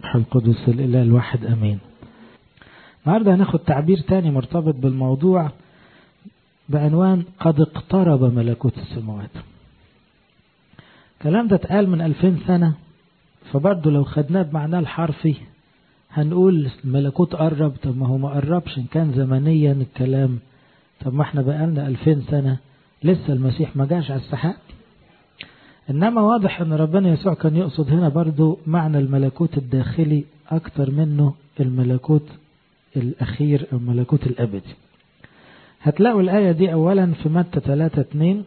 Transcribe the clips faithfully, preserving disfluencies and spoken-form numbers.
والروح القدس الإله الواحد أمين. النهارده هناخد تعبير تاني مرتبط بالموضوع بعنوان قد اقترب ملكوت السماوات. الكلام ده اتقال من ألفين سنة، فبرضه لو خدناه بمعناه الحرفي هنقول الملكوت قرب. طب ما هو ما قربش، إن كان زمنيا الكلام، طب ما احنا بقالنا ألفين سنة لسه المسيح ما جاش على السحاب. إنما واضح أن ربنا يسوع كان يقصد هنا برضو معنى الملكوت الداخلي أكتر منه الملكوت الأخير أو الملكوت الأبدي. هتلاقوا الآية دي أولا في متى ثلاثة اثنين،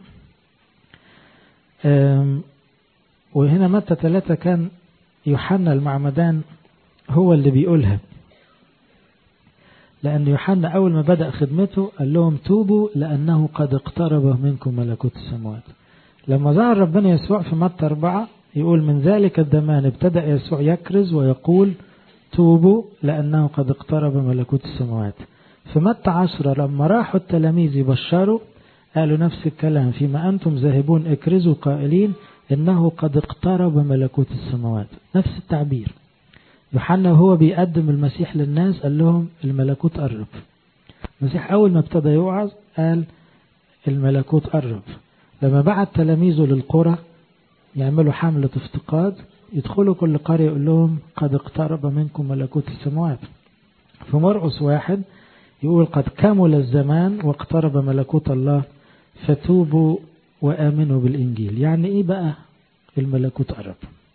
وهنا متى ثلاثة كان يوحنا المعمدان هو اللي بيقولها، لأن يوحنا أول ما بدأ خدمته قال لهم توبوا لأنه قد اقترب منكم ملكوت السماوات. لما ظهر ربنا يسوع في متى أربعة يقول من ذلك الزمان ابتدأ يسوع يكرز ويقول توبوا لأنه قد اقترب ملكوت السماوات. في متى عشرة لما راحوا التلاميذ يبشروا قالوا نفس الكلام، فيما أنتم ذاهبون اكرزوا قائلين إنه قد اقترب ملكوت السماوات. نفس التعبير. يوحنا وهو بيقدم المسيح للناس قال لهم الملكوت قرب. المسيح أول ما ابتدى يوعظ قال الملكوت قرب. لما بعت تلاميذه للقرى يعملوا حملة افتقاد، يدخلوا كل قرية يقول لهم قد اقترب منكم ملكوت السماوات. في مرقس واحد يقول قد كمل الزمان واقترب ملكوت الله فتوبوا وآمنوا بالإنجيل. يعني إيه بقى الملكوت قرب؟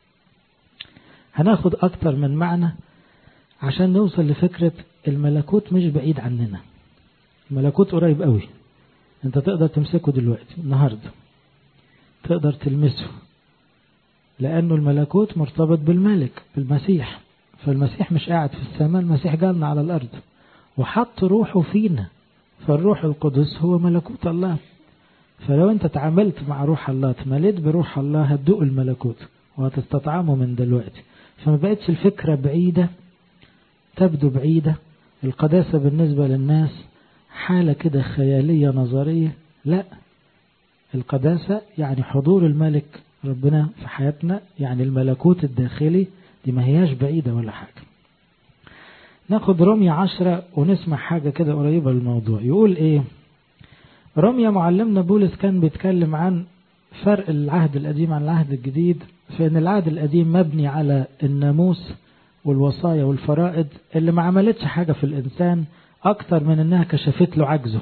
هناخد أكتر من معنى عشان نوصل لفكرة الملكوت مش بعيد عننا. الملكوت قريب قوي، انت تقدر تمسكه دلوقتي النهاردة، تقدر تلمسه، لأنه الملكوت مرتبط بالملك بالمسيح. فالمسيح مش قاعد في السماء، المسيح جالنا على الأرض وحط روحه فينا، فالروح القدس هو ملكوت الله. فلو انت تعاملت مع روح الله تمليت بروح الله هتدوق الملكوت وهتستطعمه من دلوقتي. فما بقتش الفكرة بعيدة تبدو بعيدة. القداسة بالنسبة للناس حالة كده خيالية نظرية، لا، القداسة يعني حضور الملك ربنا في حياتنا، يعني الملكوت الداخلي دي ما هياش بعيدة ولا حاجة. ناخد رمية عشرة ونسمع حاجة كده قريبة للموضوع. يقول ايه رمية؟ معلمنا بولس كان بيتكلم عن فرق العهد القديم عن العهد الجديد، فإن العهد القديم مبني على الناموس والوصايا والفرائض اللي ما عملتش حاجة في الإنسان أكتر من أنها كشفت له عجزه.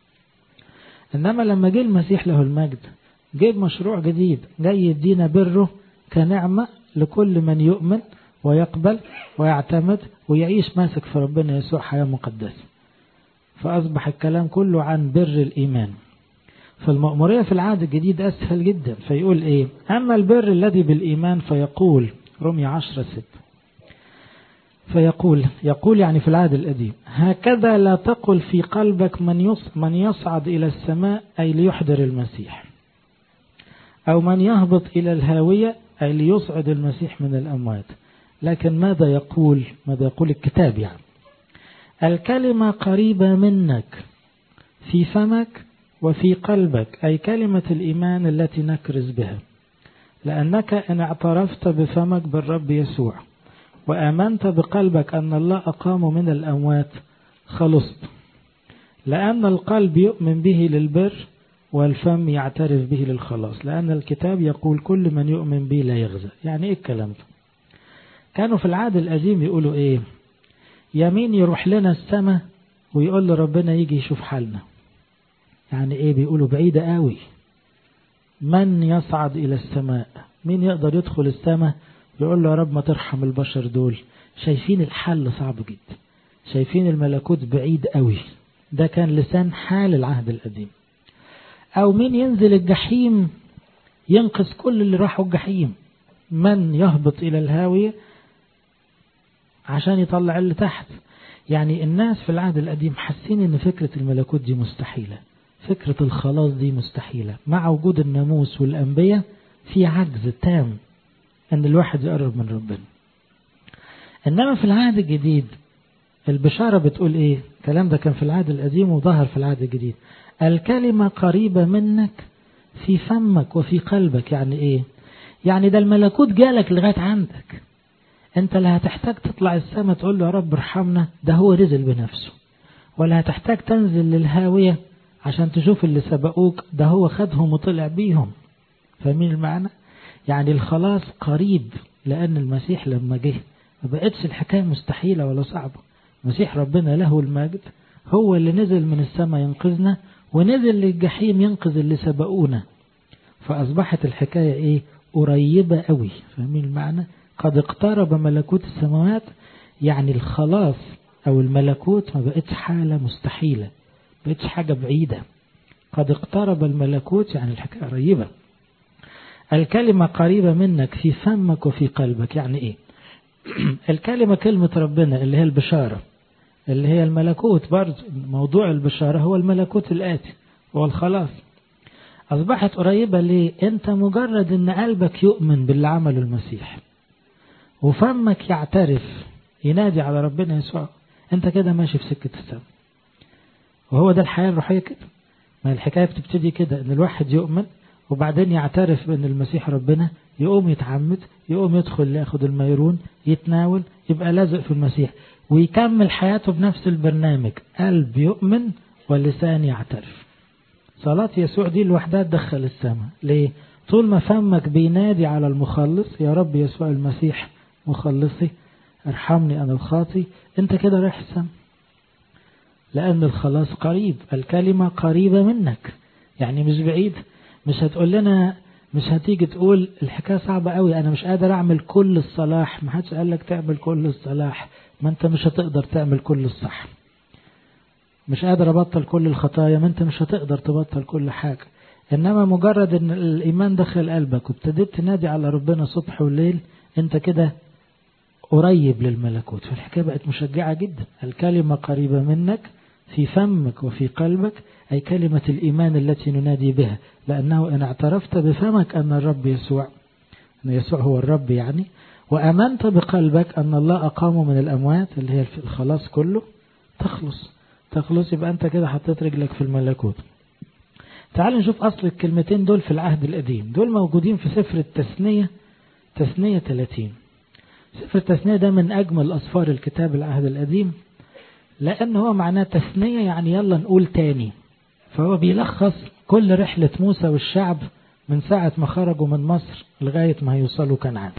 إنما لما جه المسيح له المجد جيب مشروع جديد جاي يدينا بره كنعمة لكل من يؤمن ويقبل ويعتمد ويعيش ماسك في ربنا يسوع حياة مقدسة. فأصبح الكلام كله عن بر الإيمان. فالمأمورية في العهد الجديد أسهل جدا. فيقول إيه؟ أما البر الذي بالإيمان فيقول رمية عشرة ستة فيقول يقول يعني في العهد القديم هكذا لا تقل في قلبك من من يصعد إلى السماء أي ليحضر المسيح، أو من يهبط إلى الهاوية أي ليصعد المسيح من الأموات، لكن ماذا يقول ماذا يقول الكتاب؟ يعني الكلمة قريبة منك في فمك وفي قلبك، أي كلمة الإيمان التي نكرز بها، لأنك إن اعترفت بفمك بالرب يسوع وآمنت بقلبك أن الله أقام من الأموات خلصت. لأن القلب يؤمن به للبر والفم يعترف به للخلاص، لأن الكتاب يقول كل من يؤمن به لا يغزى. يعني إيه الكلام ده؟ كانوا في العهد القديم يقولوا إيه؟ يمين يروح لنا السماء ويقول لربنا يجي يشوف حالنا. يعني إيه؟ بيقولوا بعيدة قوي. من يصعد إلى السماء؟ مين يقدر يدخل السماء يقول له يا رب ما ترحم البشر دول؟ شايفين الحل صعب جدا، شايفين الملكوت بعيد قوي. ده كان لسان حال العهد القديم. أو مين ينزل الجحيم ينقذ كل اللي راحوا الجحيم؟ من يهبط إلى الهاوية عشان يطلع اللي تحت. يعني الناس في العهد القديم حاسين ان فكرة الملكوت دي مستحيلة، فكرة الخلاص دي مستحيلة. مع وجود الناموس والأنبياء في عجز تام ان الواحد يقرب من ربنا. انما في العهد الجديد البشارة بتقول ايه؟ الكلام ده كان في العهد القديم وظهر في العهد الجديد. الكلمة قريبة منك في فمك وفي قلبك. يعني ايه؟ يعني ده الملكوت جالك لغاية عندك. انت لا هتحتاج تطلع السماء تقول له يا رب ارحمنا، ده هو نزل بنفسه. ولا هتحتاج تنزل للهاوية عشان تشوف اللي سبقوك، ده هو خدهم وطلع بيهم. فاهمين المعنى؟ يعني الخلاص قريب، لأن المسيح لما جه ما بقتش الحكاية مستحيلة ولا صعبة. المسيح ربنا له المجد هو اللي نزل من السماء ينقذنا، ونزل للجحيم ينقذ اللي سبقونا. فأصبحت الحكاية إيه؟ قريبة قوي. فاهمين المعنى؟ قد اقترب ملكوت السماوات، يعني الخلاص أو الملكوت ما بقتش حالة مستحيلة، ما بقتش حاجة بعيدة. قد اقترب الملكوت يعني الحكاية قريبة. الكلمة قريبة منك في فمك وفي قلبك. يعني إيه؟ الكلمة كلمة ربنا اللي هي البشارة، اللي هي الملكوت. برضه موضوع البشارة هو الملكوت الآتي، هو الخلاص. أصبحت قريبة ليه؟ أنت مجرد أن قلبك يؤمن باللي عمله المسيح وفمك يعترف ينادي على ربنا يسوع، أنت كده ماشي في سكة السماء. وهو ده الحياة الروحية كده. ما الحكاية بتبتدي كده، أن الواحد يؤمن وبعدين يعترف بأن المسيح ربنا، يقوم يتعمد، يقوم يدخل ياخد الميرون، يتناول، يبقى لازق في المسيح، ويكمل حياته بنفس البرنامج. قلب يؤمن واللسان يعترف. صلاة يسوع دي لوحدها تدخل السماء. ليه؟ طول ما فمك بينادي على المخلص، يا رب يسوع المسيح مخلصي ارحمني أنا الخاطي، انت كده رايح السماء، لأن الخلاص قريب. الكلمة قريبة منك، يعني مش بعيد. مش هتقول لنا، مش هتيجي تقول الحكاية صعبة قوي، أنا مش قادر أعمل كل الصلاح. ما حدش قال لك تعمل كل الصلاح، ما أنت مش هتقدر تعمل كل الصح. مش قادر أبطل كل الخطايا، ما أنت مش هتقدر تبطل كل حاجة. إنما مجرد أن الإيمان دخل قلبك وابتديت تنادي على ربنا صبح وليل، أنت كده قريب للملكوت. فالحكاية بقت مشجعة جدا. الكلمة قريبة منك في فمك وفي قلبك، أي كلمة الإيمان التي ننادي بها. لأنه إن اعترفت بفمك أن الرب يسوع، أن يسوع هو الرب يعني، وأمنت بقلبك أن الله أقامه من الأموات، اللي هي الخلاص كله، تخلص تخلص يبقى أنت كده حطيت رجلك في الملكوت. تعالوا نشوف أصل الكلمتين دول في العهد القديم. دول موجودين في سفر التثنية، تثنية ثلاثين. سفر التثنية ده من أجمل أسفار الكتاب العهد القديم، لأن هو معناه تثنية يعني يلا نقول تاني. فهو بيلخص كل رحلة موسى والشعب من ساعة ما خرجوا من مصر لغاية ما يوصلوا كنعان.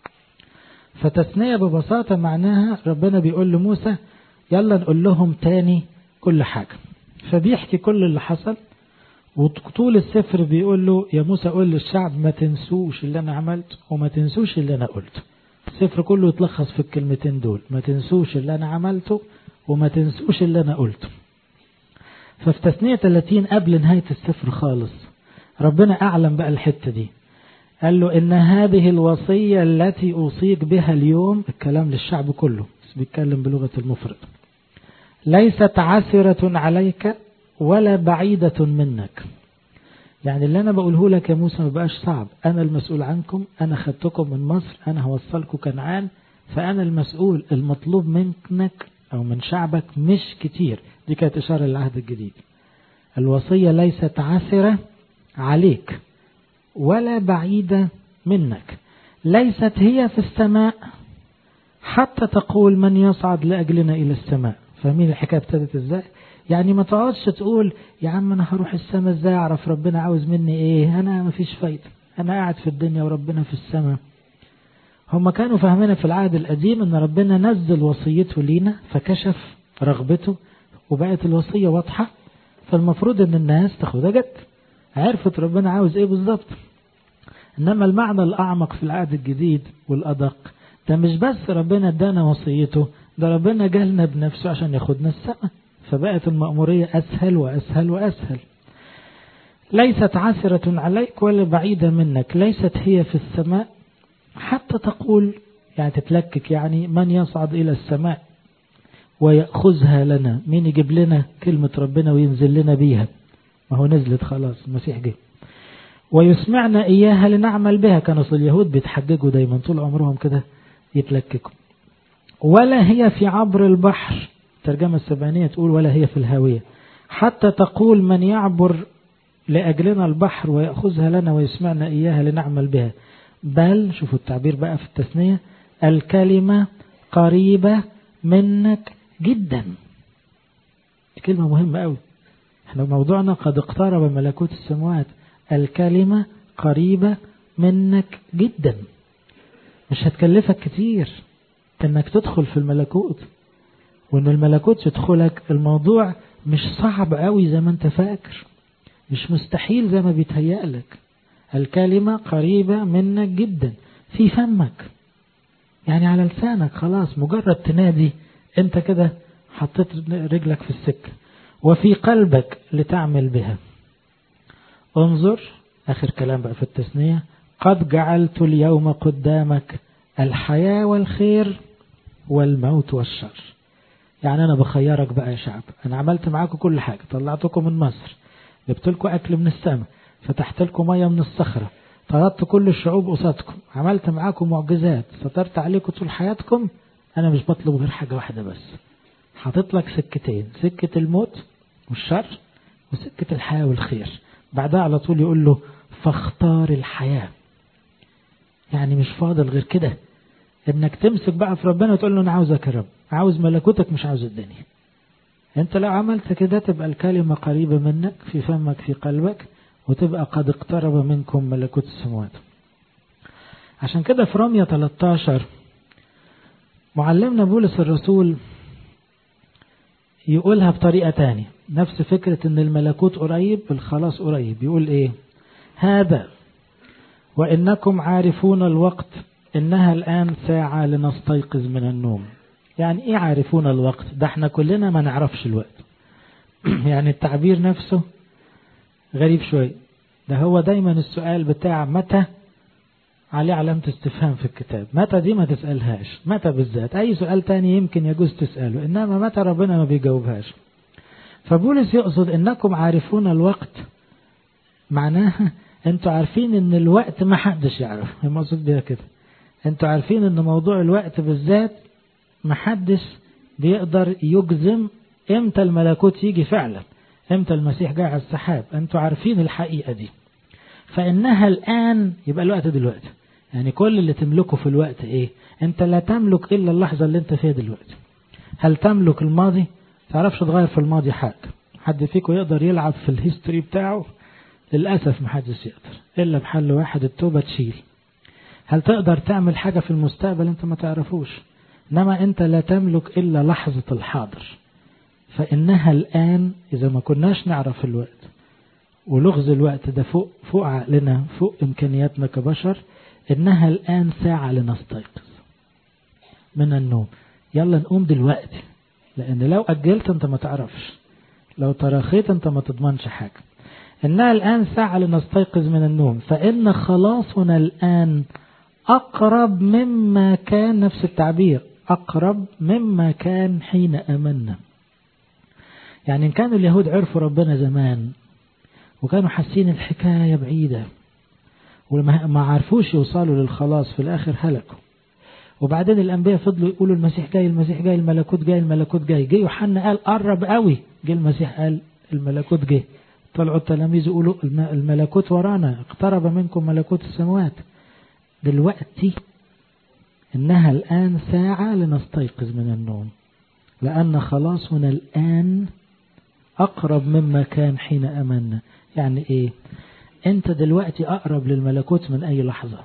فتثنية ببساطة معناها ربنا بيقول لموسى يلا نقول لهم تاني كل حاجة. فبيحكي كل اللي حصل، وطول السفر بيقول له يا موسى قول للشعب ما تنسوش اللي أنا عملته وما تنسوش اللي أنا قلته. السفر كله يتلخص في الكلمتين دول، ما تنسوش اللي أنا عملته وما تنسوش اللي أنا قلته. ففي تثنية ثلاثين قبل نهاية السفر خالص ربنا أعلم بقى الحتة دي، قال له إن هذه الوصية التي أوصيك بها اليوم، الكلام للشعب كله بس بيتكلم بلغة المفرد، ليست عسرة عليك ولا بعيدة منك. يعني اللي أنا بقوله لك يا موسى ما بقاش صعب، أنا المسؤول عنكم، أنا خدتكم من مصر، أنا هوصلكم كنعان، فأنا المسؤول. المطلوب منك أو من شعبك مش كتير. دي كانت إشارة للعهد الجديد. الوصية ليست عسرة عليك ولا بعيدة منك، ليست هي في السماء حتى تقول من يصعد لأجلنا إلى السماء. فاهمين الحكاية ابتدت إزاي؟ يعني ما تقعدش تقول يا عم أنا هروح السماء إزاي، أعرف ربنا عاوز مني إيه، أنا ما فيش فايدة، أنا قاعد في الدنيا وربنا في السماء. هم كانوا فاهمين في العهد القديم أن ربنا نزل وصيته لينا فكشف رغبته وبقت الوصية واضحة، فالمفروض أن الناس تاخدها جد، عرفت ربنا عاوز إيه بالضبط. إنما المعنى الأعمق في العهد الجديد والأدق ده مش بس ربنا ادانا وصيته، ده ربنا جالنا بنفسه عشان ياخدنا السماء. فبقت المأمورية أسهل وأسهل وأسهل. ليست عسرة عليك ولا بعيدة منك، ليست هي في السماء حتى تقول، يعني تتلكك، يعني من يصعد إلى السماء ويأخذها لنا، مين يجيب لنا كلمة ربنا وينزل لنا بيها، ما هو نزلت خلاص المسيح جه، ويسمعنا إياها لنعمل بها. كانوا اليهود بيتحججوا دايما طول عمرهم كده يتلككوا. ولا هي في عبر البحر، الترجمة السبعينية تقول ولا هي في الهاوية، حتى تقول من يعبر لأجلنا البحر ويأخذها لنا ويسمعنا إياها لنعمل بها. بل شوفوا التعبير بقى في التثنية، الكلمة قريبة منك جدا. كلمة مهمة قوي. احنا موضوعنا قد اقترب ملكوت السماوات. الكلمة قريبة منك جدا. مش هتكلفك كتير انك تدخل في الملكوت، وان الملكوت يدخلك. الموضوع مش صعب قوي زي ما انت فاكر، مش مستحيل زي ما بيتهيألك. الكلمة قريبة منك جدا، في فمك، يعني على لسانك. خلاص مجرد تنادي انت كده حطيت رجلك في السكة. وفي قلبك لتعمل بها. انظر آخر كلام بقى في التثنية. قد جعلت اليوم قدامك الحياة والخير والموت والشر. يعني أنا بخيرك بقى يا شعب. أنا عملت معاكم كل حاجة، طلعتكم من مصر، جبت لكم أكل من السماء، فتحت لكم مية من الصخرة، طردت كل الشعوب قصادكم، عملت معاكم معجزات، سترت عليكم طول حياتكم. أنا مش بطلب غير حاجة واحدة بس. حاطط لك سكتين، سكة الموت والشر وسكة الحياة والخير. بعدها على طول يقول له فاختار الحياة. يعني مش فاضل غير كده، انك تمسك بقى في ربنا وتقول له انا عاوزك يا رب، عاوز ملكوتك مش عاوز الدنيا. انت لو عملت كده تبقى الكلمة قريبة منك، في فمك في قلبك، وتبقى قد اقترب منكم ملكوت السماوات. عشان كده في رمية ثلاثة عشر معلمنا بولس الرسول يقولها بطريقة تانية، نفس فكرة ان الملكوت قريب، الخلاص قريب. يقول ايه؟ هذا وإنكم عارفون الوقت إنها الآن ساعة لنستيقظ من النوم. يعني إيه عارفون الوقت؟ ده احنا كلنا ما نعرفش الوقت. يعني التعبير نفسه غريب شوي. ده هو دايما السؤال بتاع متى عليه علامة استفهام في الكتاب. متى دي ما تسألهاش، متى بالذات. أي سؤال تاني يمكن يجوز تسأله، إنما متى ربنا ما بيجاوبهاش. فبولس يقصد إنكم عارفون الوقت، معناها انتوا عارفين ان الوقت ما حدش يعرف. المقصود بيها كده، انتوا عارفين ان موضوع الوقت بالذات ما حدش بيقدر يجزم امتى الملكوت يجي فعلا، امتى المسيح جاي على السحاب. انتوا عارفين الحقيقة دي. فانها الان، يبقى الوقت دلوقتي. يعني كل اللي تملكه في الوقت ايه؟ انت لا تملك الا اللحظة اللي انت فيها دلوقتي. هل تملك الماضي؟ تعرفش تغير في الماضي حاجة. حد فيكم يقدر يلعب في الهيستوري بتاعه؟ للأسف محدش يقدر إلا بحل واحد، التوبة تشيل. هل تقدر تعمل حاجة في المستقبل؟ أنت ما تعرفوش. إنما أنت لا تملك إلا لحظة الحاضر. فإنها الآن، إذا ما كناش نعرف الوقت ولغز الوقت ده فوق فوق عقلنا، فوق إمكانياتنا كبشر، إنها الآن ساعة لنستيقظ من النوم. يلا نقوم دلوقتي، لأن لو أجلت أنت ما تعرفش، لو تراخيت أنت ما تضمنش حاجة. إنها الآن ساعة لنستيقظ من النوم، فإن خلاصنا الآن أقرب مما كان. نفس التعبير، أقرب مما كان حين آمنا. يعني إن كانوا اليهود عرفوا ربنا زمان وكانوا حاسين الحكاية بعيدة وما عرفوش يوصلوا للخلاص، في الآخر هلكوا. وبعدين الأنبياء فضلوا يقولوا المسيح جاي، المسيح جاي، الملكوت جاي، الملكوت جاي. جه يوحنا قال قرب قوي، جه المسيح قال الملكوت جه. طلعوا التلاميذ يقولوا الملكوت ورانا، اقترب منكم ملكوت السماوات. دلوقتي إنها الآن ساعة لنستيقظ من النوم، لأن خلاصنا الآن أقرب مما كان حين أمنا. يعني إيه؟ أنت دلوقتي أقرب للملكوت من أي لحظة.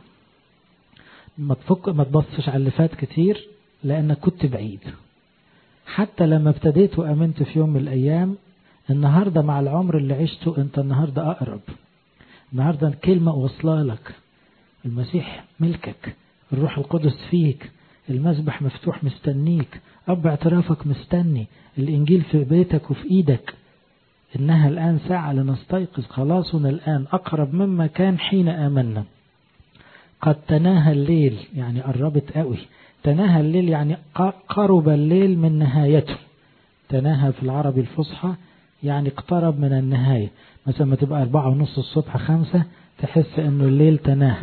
ما تفك ما تبصش على اللي فات كتير، لأنك كنت بعيد. حتى لما ابتديت وأمنت في يوم من الأيام، النهاردة مع العمر اللي عشته أنت النهاردة أقرب. النهاردة الكلمة وصلها لك، المسيح ملكك، الروح القدس فيك، المسبح مفتوح مستنيك، أب اعترافك مستني، الإنجيل في بيتك وفي إيدك. إنها الآن ساعة لنستيقظ، خلاصنا الآن أقرب مما كان حين آمنا. قد تناهى الليل، يعني قربت قوي. تناهى الليل يعني قرب الليل من نهايته. تناهى في العربي الفصحى يعني اقترب من النهاية. مثلا ما تبقى أربعة ونص الصبح خمسة تحس أنه الليل تناهى.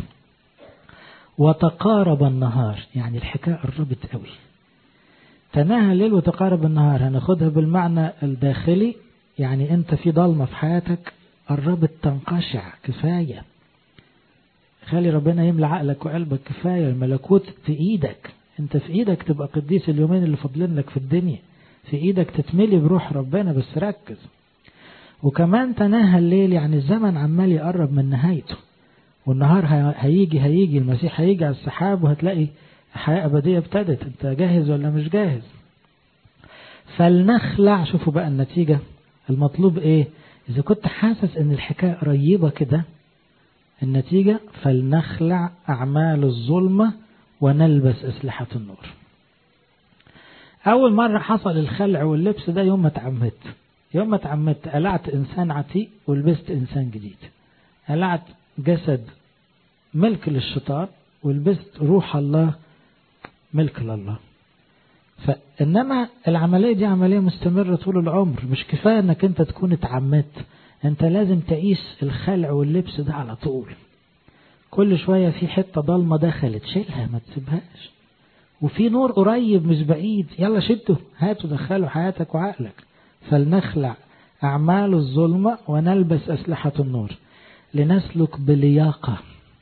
وتقارب النهار، يعني الحكاية قربت قوي. تناهى الليل وتقارب النهار هناخدها بالمعنى الداخلي، يعني أنت في ضلمة في حياتك قربت تنقشع، كفاية. خلي ربنا يملى عقلك وقلبك، كفاية. الملكوت في إيدك، انت في ايدك تبقى قديس اليومين اللي فاضلين لك في الدنيا، في ايدك تتملي بروح ربنا، بس ركز. وكمان تناهى الليل، يعني الزمن عمال يقرب من نهايته، والنهار هيجي هيجي المسيح هيجي على السحاب، وهتلاقي حياة أبدية ابتدت. انت جاهز ولا مش جاهز؟ فلنخلع. شوفوا بقى النتيجة، المطلوب ايه؟ اذا كنت حاسس ان الحكاية قريبة كده، النتيجة فلنخلع أعمال الظلمة ونلبس أسلحة النور. أول مرة حصل الخلع واللبس ده يوم ما تعمدت. يوم ما تعمدت قلعت إنسان عتيق ولبست إنسان جديد. قلعت جسد ملك للشيطان ولبست روح الله ملك لله. فإنما العملية دي عملية مستمرة طول العمر. مش كفاية أنك أنت تكون اتعمدت، أنت لازم تعيش الخلع واللبس ده على طول. كل شوية في حتة ضلمة دخلت، شيلها ما تسيبهاش. وفي نور قريب مش بعيد، يلا شده هاتوا دخلوا حياتك وعقلك. فلنخلع أعمال الظلمة ونلبس أسلحة النور لنسلك بلياقة.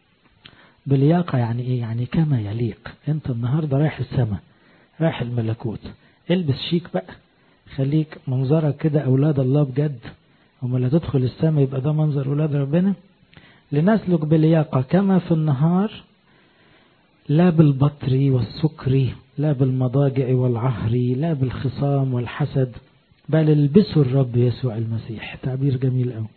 بلياقة يعني إيه؟ يعني كما يليق. أنت النهاردة رايح السماء، رايح الملكوت، البس شيك بقى، خليك منظرك كده أولاد الله بجد. وما لا تدخل السماء يبقى ده منظر أولاد ربنا. لنسلك بلياقة كما في النهار، لا بالبطر والسكر، لا بالمضاجع والعهر، لا بالخصام والحسد، بل البسوا الرب يسوع المسيح. تعبير جميل قوي.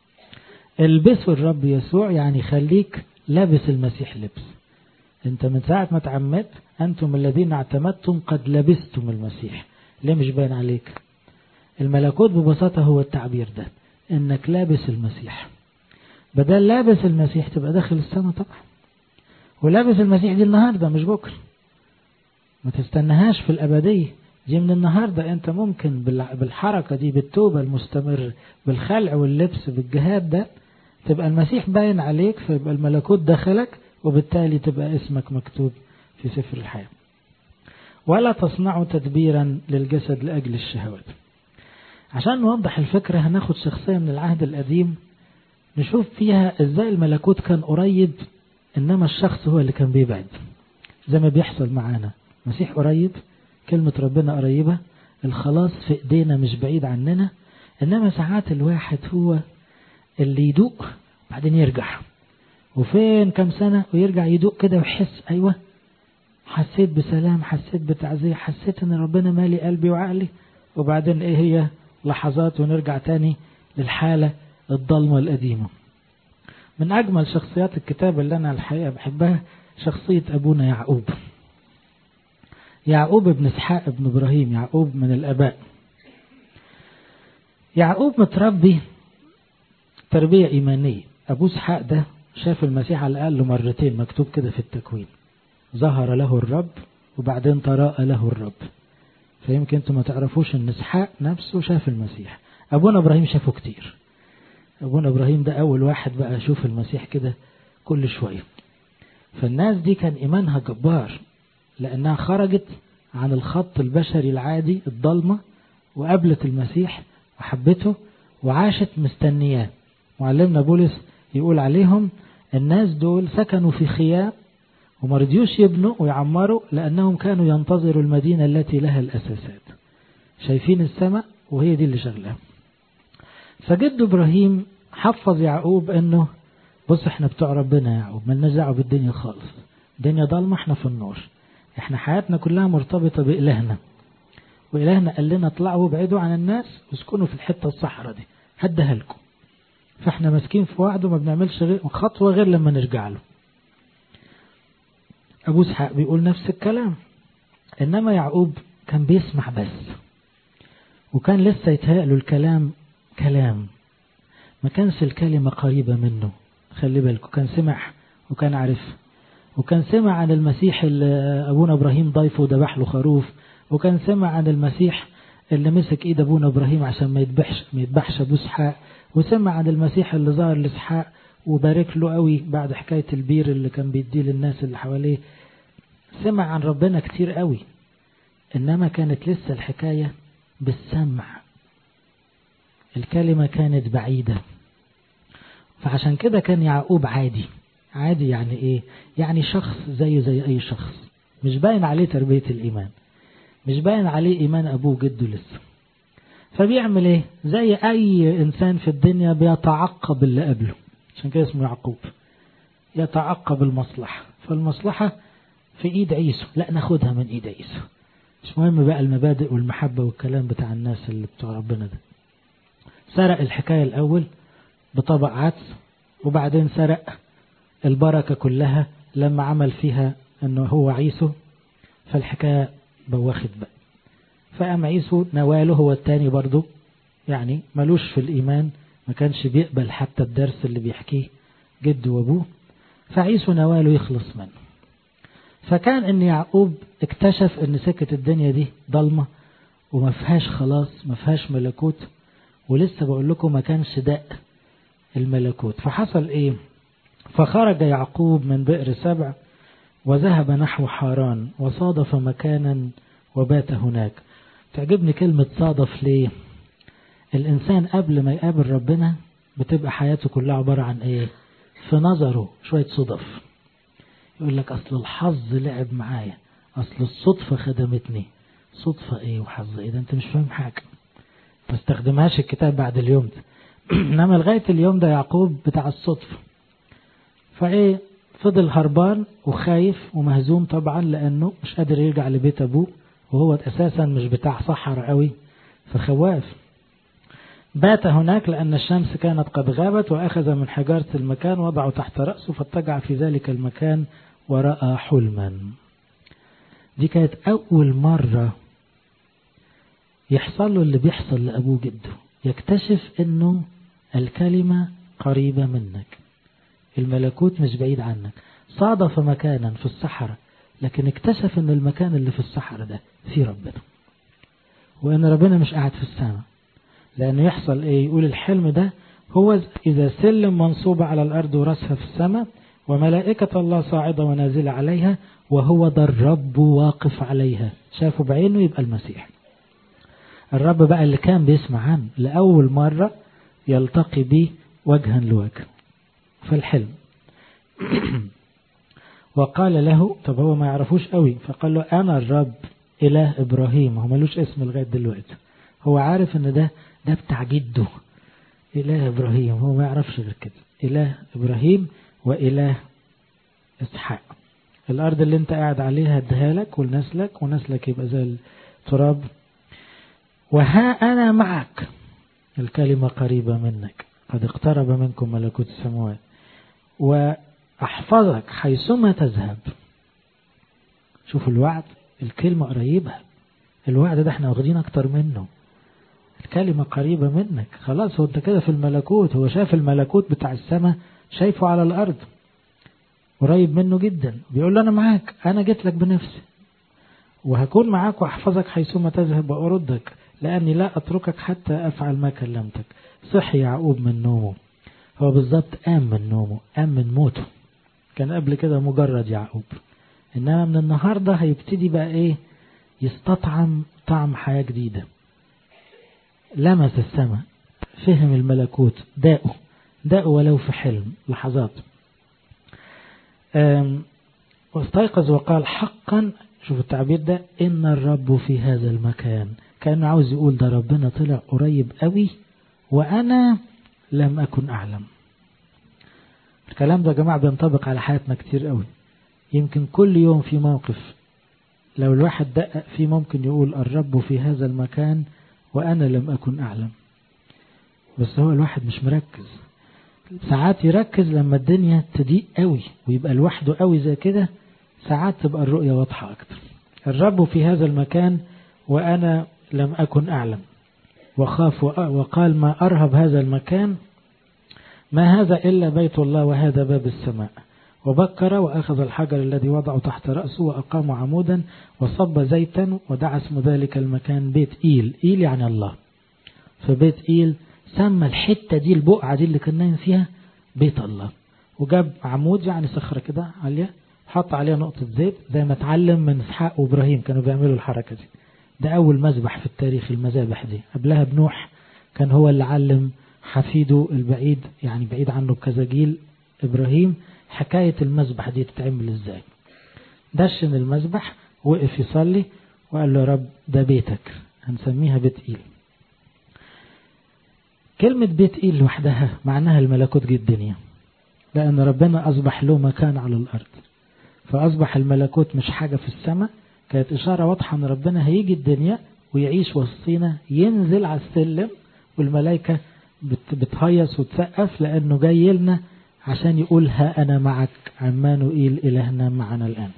البسوا الرب يسوع يعني خليك لابس المسيح لبس. انت من ساعة ما تعمدت، انتم الذين اعتمدتم قد لبستم المسيح. ليه مش باين عليك؟ الملكوت ببساطة هو التعبير ده، انك لابس المسيح. بدل لابس المسيح تبقى داخل السماء طبعا. ولابس المسيح دي النهاردة مش بكرة، ما تستناهاش في الأبدية، دي من النهاردة. انت ممكن بالحركة دي، بالتوبة المستمر، بالخلع واللبس، بالجهاد ده، تبقى المسيح باين عليك، فيبقى الملكوت دخلك، وبالتالي تبقى اسمك مكتوب في سفر الحياة. ولا تصنعوا تدبيرا للجسد لأجل الشهوات. عشان نوضح الفكرة هناخد شخصية من العهد القديم نشوف فيها ازاي الملكوت كان قريب، انما الشخص هو اللي كان بيبعد، زي ما بيحصل معانا. مسيح قريب، كلمة ربنا قريبة، الخلاص في ايدينا مش بعيد عننا، انما ساعات الواحد هو اللي يدوق بعدين يرجع، وفين كم سنة ويرجع يدوق كده ويحس ايوه حسيت بسلام، حسيت بتعزية، حسيت ان ربنا مالي قلبي وعقلي، وبعدين ايه هي لحظات ونرجع تاني للحالة الضلمة القديمة. من أجمل شخصيات الكتاب اللي أنا الحقيقة بحبها شخصية أبونا يعقوب. يعقوب ابن إسحاق ابن إبراهيم، يعقوب من الآباء. يعقوب متربي تربية إيمانية. أبو إسحاق ده شاف المسيح على الأقل مرتين، مكتوب كده في التكوين، ظهر له الرب وبعدين تراءى له الرب. فيمكن أنتم ما تعرفوش أن إسحاق نفسه شاف المسيح. أبونا إبراهيم شافه كتير. أبونا إبراهيم ده أول واحد بقى يشوف المسيح كده كل شوية. فالناس دي كان إيمانها جبار، لأنها خرجت عن الخط البشري العادي الضلمة وقابلت المسيح وحبته وعاشت مستنياه. معلمنا بولس يقول عليهم الناس دول سكنوا في خيام وما رضيوش يبنوا ويعمروا، لأنهم كانوا ينتظروا المدينة التي لها الأساسات. شايفين السماء وهي دي اللي شغلها. فجد إبراهيم حفظ يعقوب انه بص احنا بتوع ربنا يا يعقوب، مالناش دعوه بالدنيا خالص، الدنيا ضلمه احنا في النور، احنا حياتنا كلها مرتبطه بإلهنا، وإلهنا قال لنا اطلعوا وابعدوا عن الناس واسكنوا في الحته الصحراء دي هديها لكم. فاحنا ماسكين في وعده، ما بنعملش غير خطوه غير لما نرجع له. ابو اسحاق بيقول نفس الكلام، انما يعقوب كان بيسمع بس، وكان لسه يتهيأ له الكلام كلام، ما كانش الكلمة قريبة منه. خلي بالكم، كان سمع وكان عارف، وكان سمع عن المسيح اللي أبونا إبراهيم ضيفه وذبح له خروف، وكان سمع عن المسيح اللي مسك إيد أبونا إبراهيم عشان ما يذبحش ما يذبحش أبو إسحاق، وسمع عن المسيح اللي ظهر لإسحاق وبارك له قوي بعد حكاية البير اللي كان بيديه للناس اللي حواليه. سمع عن ربنا كتير قوي، إنما كانت لسه الحكاية بالسمع، الكلمة كانت بعيدة. فعشان كده كان يعقوب عادي. عادي يعني ايه؟ يعني شخص زيه زي اي شخص، مش باين عليه تربية الإيمان، مش باين عليه إيمان أبوه جده لسه. فبيعمل إيه؟ زي أي إنسان في الدنيا بيتعقب اللي قبله، عشان كده اسمه يعقوب، يتعقب المصلحة. فالمصلحة في إيد عيسو، لا ناخدها من إيد عيسو، مش مهم بقى المبادئ والمحبة والكلام بتاع الناس اللي بتوع ربنا ده. سرق الحكاية الأول بطبق عدس، وبعدين سرق البركة كلها لما عمل فيها أنه هو عيسو، فالحكاية بوخت بقى. فقام عيسو نواله هو التاني برضو، يعني ملوش في الإيمان، ما كانش بيقبل حتى الدرس اللي بيحكيه جده وابوه، فعيسو نواله يخلص منه. فكان ان يعقوب اكتشف ان سكة الدنيا دي ضلمة وما فيهاش خلاص، ما فيهاش ملكوت، ولسه بقول لكم ما كانش دق الملكوت. فحصل ايه؟ فخرج يعقوب من بئر سبع وذهب نحو حاران وصادف مكانا وبات هناك. تعجبني كلمة صادف ليه؟ الإنسان قبل ما يقابل ربنا بتبقى حياته كلها عبارة عن ايه؟ في نظره شوية صدف. يقول لك أصل الحظ لعب معايا، أصل الصدفة خدمتني. صدفة ايه وحظ ايه؟ ده انت مش فاهم حاجة، ما استخدمهاش الكتاب بعد اليوم ده. انما لغاية اليوم ده يعقوب بتاع الصدفة. فايه فضل هربان وخايف ومهزوم طبعا، لأنه مش قادر يرجع لبيت أبوه، وهو أساسا مش بتاع صحر قوي، فخواف. بات هناك لأن الشمس كانت قد غابت، وأخذ من حجارة المكان وضعه تحت رأسه، فاتجع في ذلك المكان ورأى حلما. دي كانت أول مرة يحصل له اللي بيحصل لأبوه جده، يكتشف أنه الكلمة قريبة منك، الملكوت مش بعيد عنك. صادف مكانا في الصحراء، لكن اكتشف أن المكان اللي في الصحراء ده فيه ربنا، وأن ربنا مش قاعد في السماء. لأنه يحصل إيه؟ يقول الحلم ده هو إذا سلم منصوبة على الأرض ورأسها في السماء، وملائكة الله صاعدة ونازلة عليها، وهو ده الرب واقف عليها. شافوا بعينه، يبقى المسيح. الرب بقى اللي كان بيسمع عنه لأول مرة يلتقي به وجها لوجه في الحلم. وقال له، طب هو ما يعرفوش قوي، فقال له أنا الرب إله إبراهيم. هو ملوش اسم لغاية دلوقتي، هو عارف ان ده ده بتاع جده إله إبراهيم، هو ما يعرفش غير كده، إله إبراهيم وإله إسحاق. الأرض اللي انت قاعد عليها اديها لك ولنسلك، ونسلك يبقى زي التراب. وها أنا معك، الكلمة قريبة منك، قد اقترب منكم ملكوت السماوات، وأحفظك حيثما تذهب. شوفوا الوعد، الكلمة قريبة، الوعد ده احنا واخدين اكتر منه. الكلمة قريبة منك، خلاص هو انت كده في الملكوت. هو شاف الملكوت بتاع السماء، شايفه على الأرض قريب منه جدا. بيقول له أنا معاك، أنا جيت لك بنفسي، وهكون معاك وأحفظك حيثما تذهب وأردك، لأني لا أتركك حتى أفعل ما كلمتك. صحي يعقوب من نومه، هو بالضبط قام من نومه، قام من موته. كان قبل كده مجرد يعقوب، إنما من النهاردة هيبتدي بقى إيه؟ يستطعم طعم حياة جديدة. لمس السماء، فهم الملكوت، داقه داقه ولو في حلم لحظات. واستيقظ وقال حقا، شوف التعبير ده، إن الرب في هذا المكان. كان عاوز يقول ده ربنا طلع قريب قوي وأنا لم أكن أعلم. الكلام ده يا جماعة بينطبق على حياتنا كتير قوي. يمكن كل يوم في موقف لو الواحد دقق فيه ممكن يقول الرب في هذا المكان وأنا لم أكن أعلم، بس هو الواحد مش مركز. ساعات يركز لما الدنيا تضيق قوي ويبقى لوحده قوي زي كده، ساعات تبقى الرؤية واضحة أكتر. الرب في هذا المكان وأنا لم أكن أعلم، وخاف وقال ما أرهب هذا المكان، ما هذا إلا بيت الله وهذا باب السماء. وبكر وأخذ الحجر الذي وضعه تحت رأسه وأقام عمودا وصب زيتا ودعا اسم ذلك المكان بيت إيل. إيل يعني الله، فبيت إيل سمى الحتة دي، البقعة دي اللي كان نايم فيها، بيت الله. وجاب عمود يعني صخرة كده عالية، حط عليها نقطة زيت، زي ما اتعلم من إسحاق وإبراهيم كانوا بيعملوا الحركة دي. ده أول مذبح في التاريخ، المذابح دي. قبلها بنوح كان هو اللي علم حفيده البعيد، يعني بعيد عنه بكذا جيل، إبراهيم، حكاية المذبح دي تتعمل إزاي. دشن المذبح، وقف يصلي وقال له يا رب ده بيتك، هنسميها بيت إيل. كلمة بيت إيل لوحدها معناها الملكوت جه الدنيا، لأن ربنا أصبح له مكان على الأرض، فأصبح الملكوت مش حاجة في السماء. كانت إشارة واضحة أن ربنا هيجي الدنيا ويعيش وسطينا، ينزل على السلم والملائكة بتهيص وتسقف، لأنه جاي لنا عشان يقول ها أنا معك عمانوئيل إلهنا معنا الآن.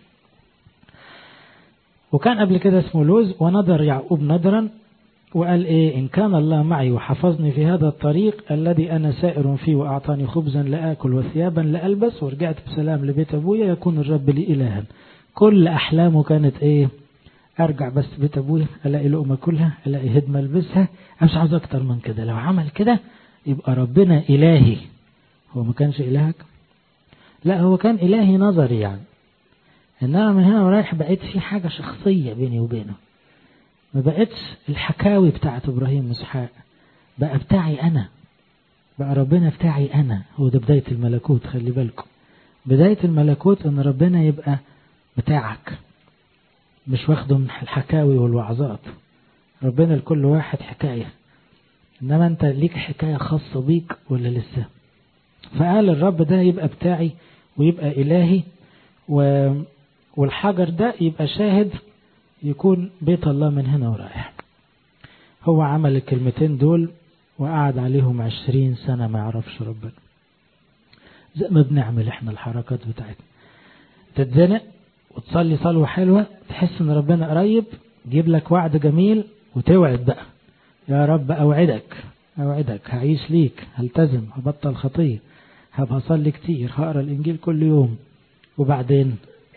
وكان قبل كده اسمه لوز. ونظر يعقوب نظرا وقال إيه؟ إن كان الله معي وحفظني في هذا الطريق الذي أنا سائر فيه وأعطاني خبزا لآكل وثيابا لألبس ورجعت بسلام لبيت أبويا يكون الرب لي إلها. كل أحلامه كانت إيه؟ أرجع بس بيت أبويا ألاقي لقمة كلها، ألاقي هدمة ألبسها، مش عاوز أكتر من كده. لو عمل كده يبقى ربنا إلهي. هو ما كانش إلهك؟ لا، هو كان إلهي نظري يعني، إنما من هنا ورايح بقيت في حاجة شخصية بيني وبينه، ما بقتش الحكاوي بتاعت إبراهيم وإسحاق، بقى بتاعي أنا، بقى ربنا بتاعي أنا. هو ده بداية الملكوت. خلي بالكم، بداية الملكوت أن ربنا يبقى بتاعك، مش واخده من الحكاوي والوعظات. ربنا لكل واحد حكاية، إنما أنت ليك حكاية خاصة بيك ولا لسه؟ فقال الرب ده يبقى بتاعي ويبقى إلهي، والحجر ده يبقى شاهد، يكون بيت الله من هنا ورايح. هو عمل الكلمتين دول وقعد عليهم عشرين سنة ما يعرفش ربنا، زي ما بنعمل احنا الحركات بتاعتنا. تتزنق وتصلي صلوة حلوة، تحس ان ربنا قريب، جيب لك وعد جميل وتوعد بقى، يا رب أوعدك أوعدك هعيش ليك، هلتزم، هبطل خطية، هبقى أصلي كتير، هقرأ الإنجيل كل يوم. وبعدين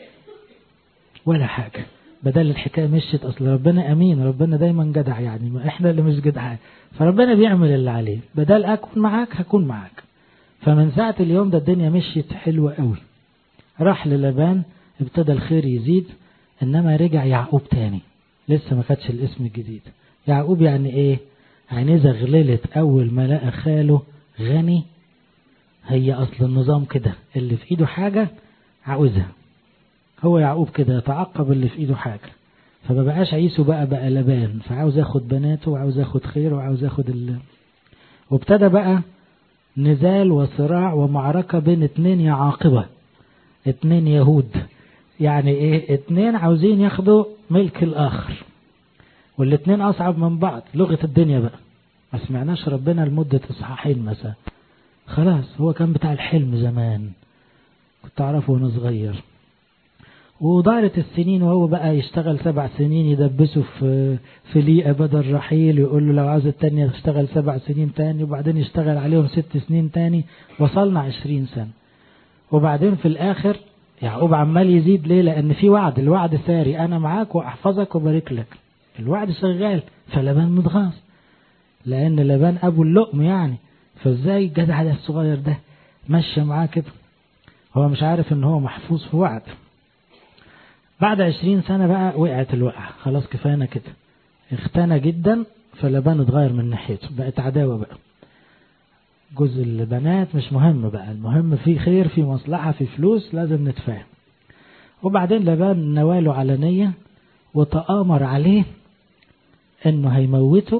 ولا حاجة، بدل الحكاية مشيت. أصل ربنا أمين، ربنا دايما جدع يعني، ما إحنا اللي مش جدعان، فربنا بيعمل اللي عليه. بدل أكون معاك هكون معاك. فمن ساعة اليوم ده الدنيا مشيت حلوة قوي. راح للابان، ابتدى الخير يزيد. إنما رجع يعقوب تاني، لسه ما خدش الاسم الجديد. يعقوب يعني إيه؟ يعني زغللت أول ما لقى خاله غني. هي أصل النظام كده، اللي في إيده حاجة عاوزها. هو يعقوب كده يتعقب اللي في إيده حاجة، فما بقاش عيسو بقى بقى لبان، فعاوز ياخد بناته وعاوز ياخد خير وعاوز ياخد ال... وابتدى بقى نزال وصراع ومعركة بين اتنين يعاقبة، اتنين يهود. يعني ايه؟ اتنين عاوزين ياخدوا ملك الآخر، والاتنين أصعب من بعض. لغة الدنيا بقى، ما سمعناش ربنا لمدة إصحاحين مثلا. خلاص، هو كان بتاع الحلم زمان، كنت أعرفه وأنا صغير. ودارت السنين وهو بقى يشتغل سبع سنين يدبسه في في ليئة بدل رحيل، يقول له لو عاوز التانية تشتغل سبع سنين تاني، وبعدين يشتغل عليهم ست سنين تاني. وصلنا عشرين سنة. وبعدين في الآخر يعقوب عمال يزيد. ليه؟ لأن في وعد، الوعد ساري، أنا معاك وأحفظك وبارك لك. الوعد شغال. فلبان متغاظ، لأن لبان أبو اللقم يعني، فازاي الجدع ده الصغير ده ماشي معاه كده؟ هو مش عارف ان هو محفوظ في وعد. بعد عشرين سنة بقى وقعت الوقعة، خلاص كفاية كده، اختنى جدا. فلبان اتغير من ناحيته، بقت عداوة بقى. جزء البنات مش مهم بقى، المهم في خير، في مصلحة، في فلوس، لازم نتفاهم. وبعدين لبان نواله علنية وتآمر عليه انه هيموته.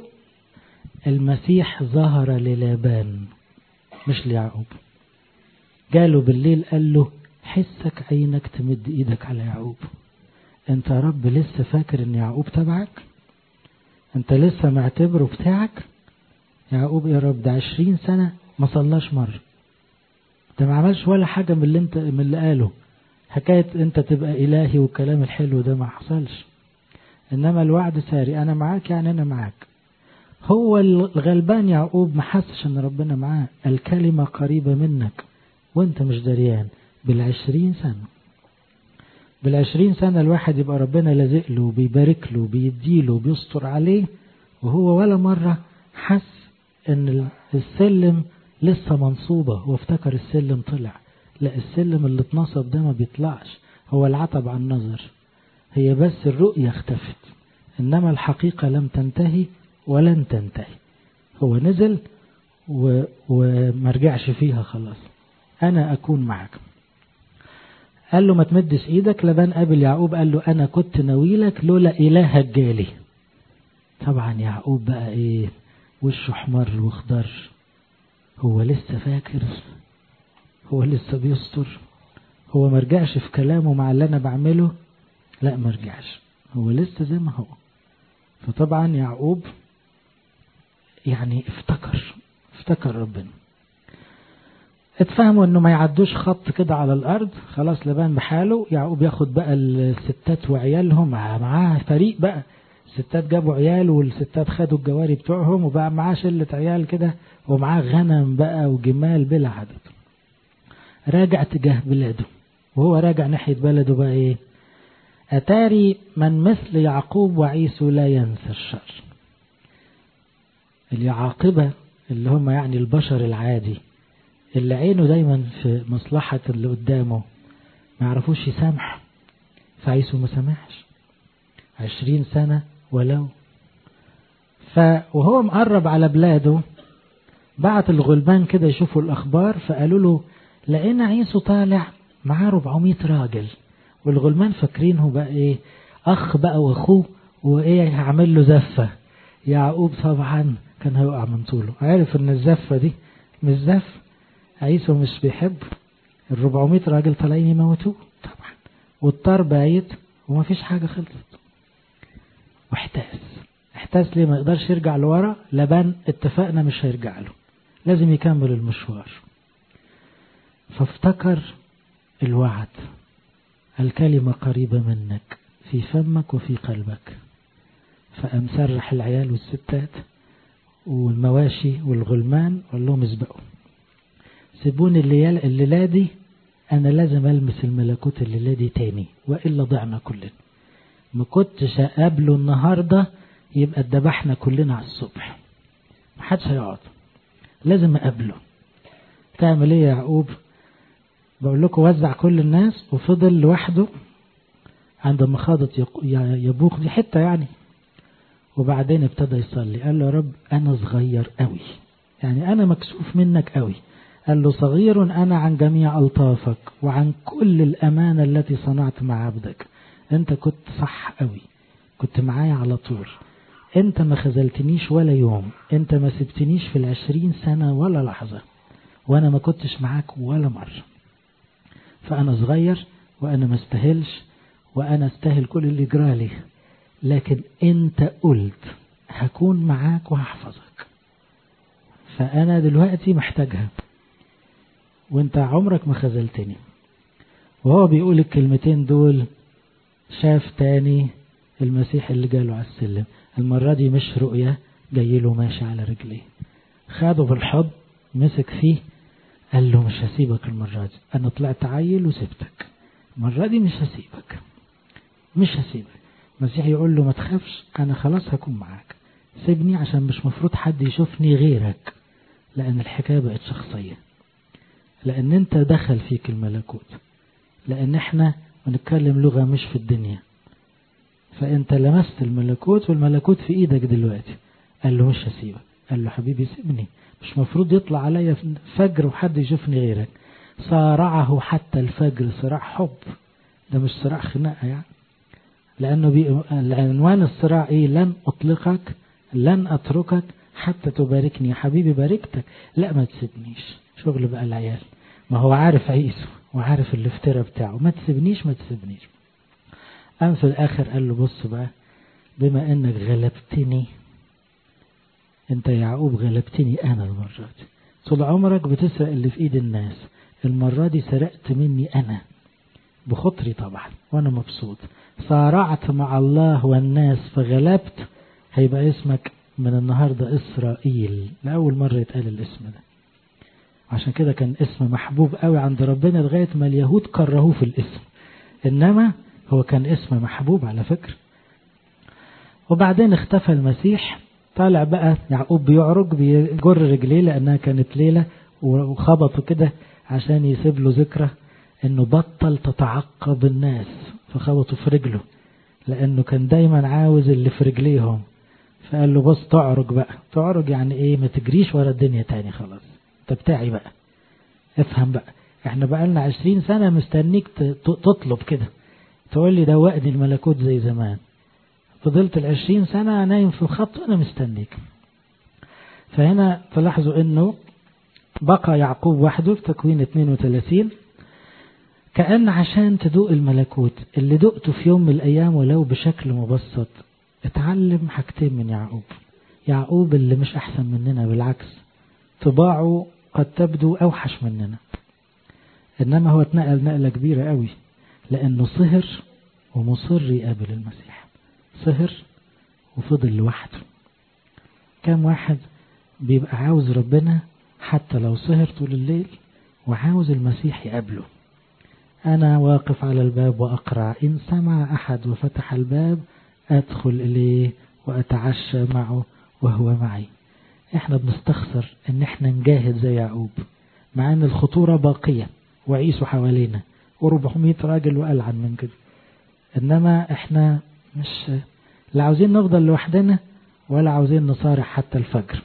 المسيح ظهر للابان مش ليعقوب. جاله بالليل قال له حسك عينك تمد ايدك على يعقوب. انت يا رب لسه فاكر ان يعقوب تبعك؟ انت لسه معتبره بتاعك؟ يعقوب يا رب ده عشرين سنة ما صلاش مرة، ده ما عملش ولا حاجة من اللي انت من اللي قاله. حكاية انت تبقى الهي والكلام الحلو ده ما حصلش. انما الوعد ساري، انا معاك يعني انا معاك. هو الغلبان يعقوب ما حسش ان ربنا معاه. الكلمة قريبة منك وانت مش دريان. بالعشرين سنة بالعشرين سنة الواحد يبقى ربنا لازق له، بيبارك له، بيديله، بيستر عليه، وهو ولا مرة حس ان السلم لسه منصوبة. هو افتكر السلم طلع. لا، السلم اللي اتنصب ده ما بيطلعش، هو العتب عن النظر، هي بس الرؤية اختفت، انما الحقيقة لم تنتهي ولن تنتهي. هو نزل و... ومرجعش فيها خلاص. أنا أكون معك. قال له ما تمدش ايدك. لبان قابل يعقوب قال له انا كنت ناويلك لولا الهك جالي. طبعا يعقوب بقى ايه، وشه احمر واخضر. هو لسه فاكر، هو لسه بيستر، هو مرجعش في كلامه مع اللي انا بعمله. لا مرجعش، هو لسه زي ما هو. فطبعا يعقوب يعني افتكر افتكر ربنا. اتفهموا انه ما يعدوش خط كده على الارض. خلاص لبان بحاله، يعقوب ياخد بقى الستات وعيالهم معاه فريق بقى. الستات جابوا عيال والستات خدوا الجواري بتوعهم، وبقى معاه شلة عيال كده، ومعاه غنم بقى وجمال بلا عدد. راجع تجاه بلاده، وهو راجع ناحية بلده بقى ايه، اتاري من مثل يعقوب وعيسو لا ينسى الشر. اليعاقبة اللي هم يعني البشر العادي اللي عينه دايما في مصلحة اللي قدامه، ما يعرفوش يسامح. فعيسو ما سامحش عشرين سنة ولو. فوهو مقرب على بلاده بعت الغلمان كده يشوفوا الأخبار، فقالوا له لقينا عيسو طالع معاه أربعمائة راجل. والغلمان فاكرينه بقى ايه، أخ بقى وأخوه، وإيه هعمل له زفة. يعقوب طبعا كان هيقع من طوله، عارف ان الزفة دي مش زف، عيسو مش بيحب. الربعمائة راجل طالعين يموتوه طبعا، والطار بايت وما فيش حاجة خلصت. واحتاس احتاس ليه؟ ما يقدرش يرجع لورا. لبان اتفقنا مش هيرجع له، لازم يكمل المشوار. فافتكر الوعد، الكلمة قريبة منك في فمك وفي قلبك. فقام سرح العيال والستات والمواشي والغلمان وقال لهم اسبقوا، سيبوني الليلة دي، أنا لازم ألمس الملكوت الليلة دي تاني، وإلا ضعنا كلنا. ما كنتش أقابله النهاردة يبقى اتذبحنا كلنا على الصبح، محدش هيقعد، لازم أقابله. تعمل إيه يا يعقوب؟ بقول لكم وزع كل الناس وفضل لوحده عند مخاضة يبوق دي حتة يعني. وبعدين ابتدى يصلي، قال له يا رب أنا صغير قوي، يعني أنا مكسوف منك قوي. قال له صغير أنا عن جميع ألطافك وعن كل الأمانة التي صنعت مع عبدك. أنت كنت صح قوي، كنت معايا على طول، أنت ما خذلتنيش ولا يوم، أنت ما سبتنيش في العشرين سنة ولا لحظة، وأنا ما كنتش معاك ولا مرة. فأنا صغير وأنا ما استاهلش، وأنا استاهل كل اللي جرالي، لكن أنت قلت هكون معاك وهحفظك، فأنا دلوقتي محتاجها، وانت عمرك ما خذلتني. وهو بيقول الكلمتين دول شاف تاني المسيح اللي جاله على السلم. المرة دي مش رؤية، جايله ماشي على رجليه، خاده بالحضن مسك فيه، قال له مش هسيبك المرة دي، انا طلعت عيل وسبتك، المرة دي مش هسيبك مش هسيبك. المسيح يقول له ما تخافش، انا خلاص هكون معاك، سيبني عشان مش مفروض حد يشوفني غيرك، لان الحكاية بقت شخصية، لأن أنت دخل فيك الملكوت، لأن احنا بنتكلم لغة مش في الدنيا، فأنت لمست الملكوت والملكوت في إيدك دلوقتي. قال له مش هسيبك. قال له حبيبي سيبني، مش مفروض يطلع عليا فجر وحد يشوفني غيرك. صارعه حتى الفجر صراع حب، ده مش صراع خناقة يعني، لأنه بي... العنوان الصراع إيه؟ لن أطلقك، لن أتركك حتى تباركني. يا حبيبي باركتك، لا ما تسيبنيش. شغل بقى العيال، ما هو عارف عيسو وعارف الافتراء بتاعه، ما تسيبنيش ما تسيبنيش. قام في الآخر قال له بص بقى، بما انك غلبتني انت يا يعقوب، غلبتني انا المرة دي. طول عمرك بتسرق اللي في ايد الناس، المرة دي سرقت مني انا بخطري طبعا وانا مبسوط. صارعت مع الله والناس فغلبت، هيبقى اسمك من النهاردة إسرائيل، لأول مرة يتقال الاسم ده. عشان كده كان اسم محبوب قوي عند ربنا لغاية ما اليهود كرهوه في الاسم، إنما هو كان اسم محبوب على فكرة. وبعدين اختفى المسيح، طالع بقى يعقوب بيعرج بيجر رجليه لأنها كانت ليلة، وخبطوا كده عشان يسيب له ذكرى إنه بطل تتعقب الناس، فخبطوا في رجله لأنه كان دايما عاوز اللي في رجليهم. فقال له بص تعرج بقى، تعرج يعني ايه؟ ما تجريش ورا الدنيا تاني، خلاص انت بتاعي بقى، افهم بقى، احنا بقالنا عشرين سنة مستنيك تطلب كده، تقول لي دوقني الملكوت زي زمان. فضلت العشرين سنة نايم في الخط وانا مستنيك. فهنا تلاحظوا انه بقى يعقوب وحده في تكوين اثنين وثلاثين، كأن عشان تدوق الملكوت اللي دقته في يوم من الأيام ولو بشكل مبسط. اتعلم حاجتين من يعقوب. يعقوب اللي مش أحسن مننا، بالعكس طباعه قد تبدو أوحش مننا، إنما هو اتنقل نقلة كبيرة قوي، لأنه صهر ومصر يقابل المسيح. صهر وفضل لوحده. كم واحد بيبقى عاوز ربنا حتى لو سهر طول الليل وعاوز المسيح يقابله. أنا واقف على الباب وأقرع، إن سمع أحد وفتح الباب أدخل إليه وأتعشى معه وهو معي. إحنا بنستخسر إن إحنا نجاهد زي يعقوب، مع إن الخطورة باقية وعيسو حوالينا وربعمية راجل وألعن من كده، إنما إحنا مش لا عاوزين نفضل لوحدنا ولا عاوزين نصارع حتى الفجر.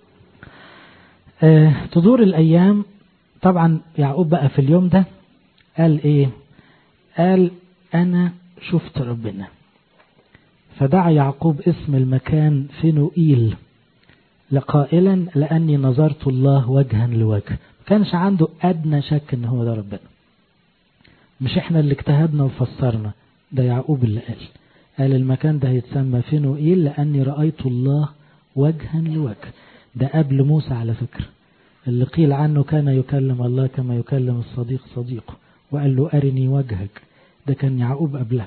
أه تدور الأيام. طبعا يعقوب بقى في اليوم ده قال إيه؟ قال أنا شفت ربنا. فدعا يعقوب اسم المكان فنوئيل لقائلا لأني نظرت الله وجها لوجه. ما كانش عنده أدنى شك إن هو ده ربنا، مش إحنا اللي اجتهدنا وفسرنا، ده يعقوب اللي قال قال المكان ده هيتسمى فنوئيل لأني رأيت الله وجها لوجه. ده قبل موسى على فكرة، اللي قيل عنه كان يكلم الله كما يكلم الصديق صديقه، وقال له أرني وجهك. ده كان يعقوب قبله.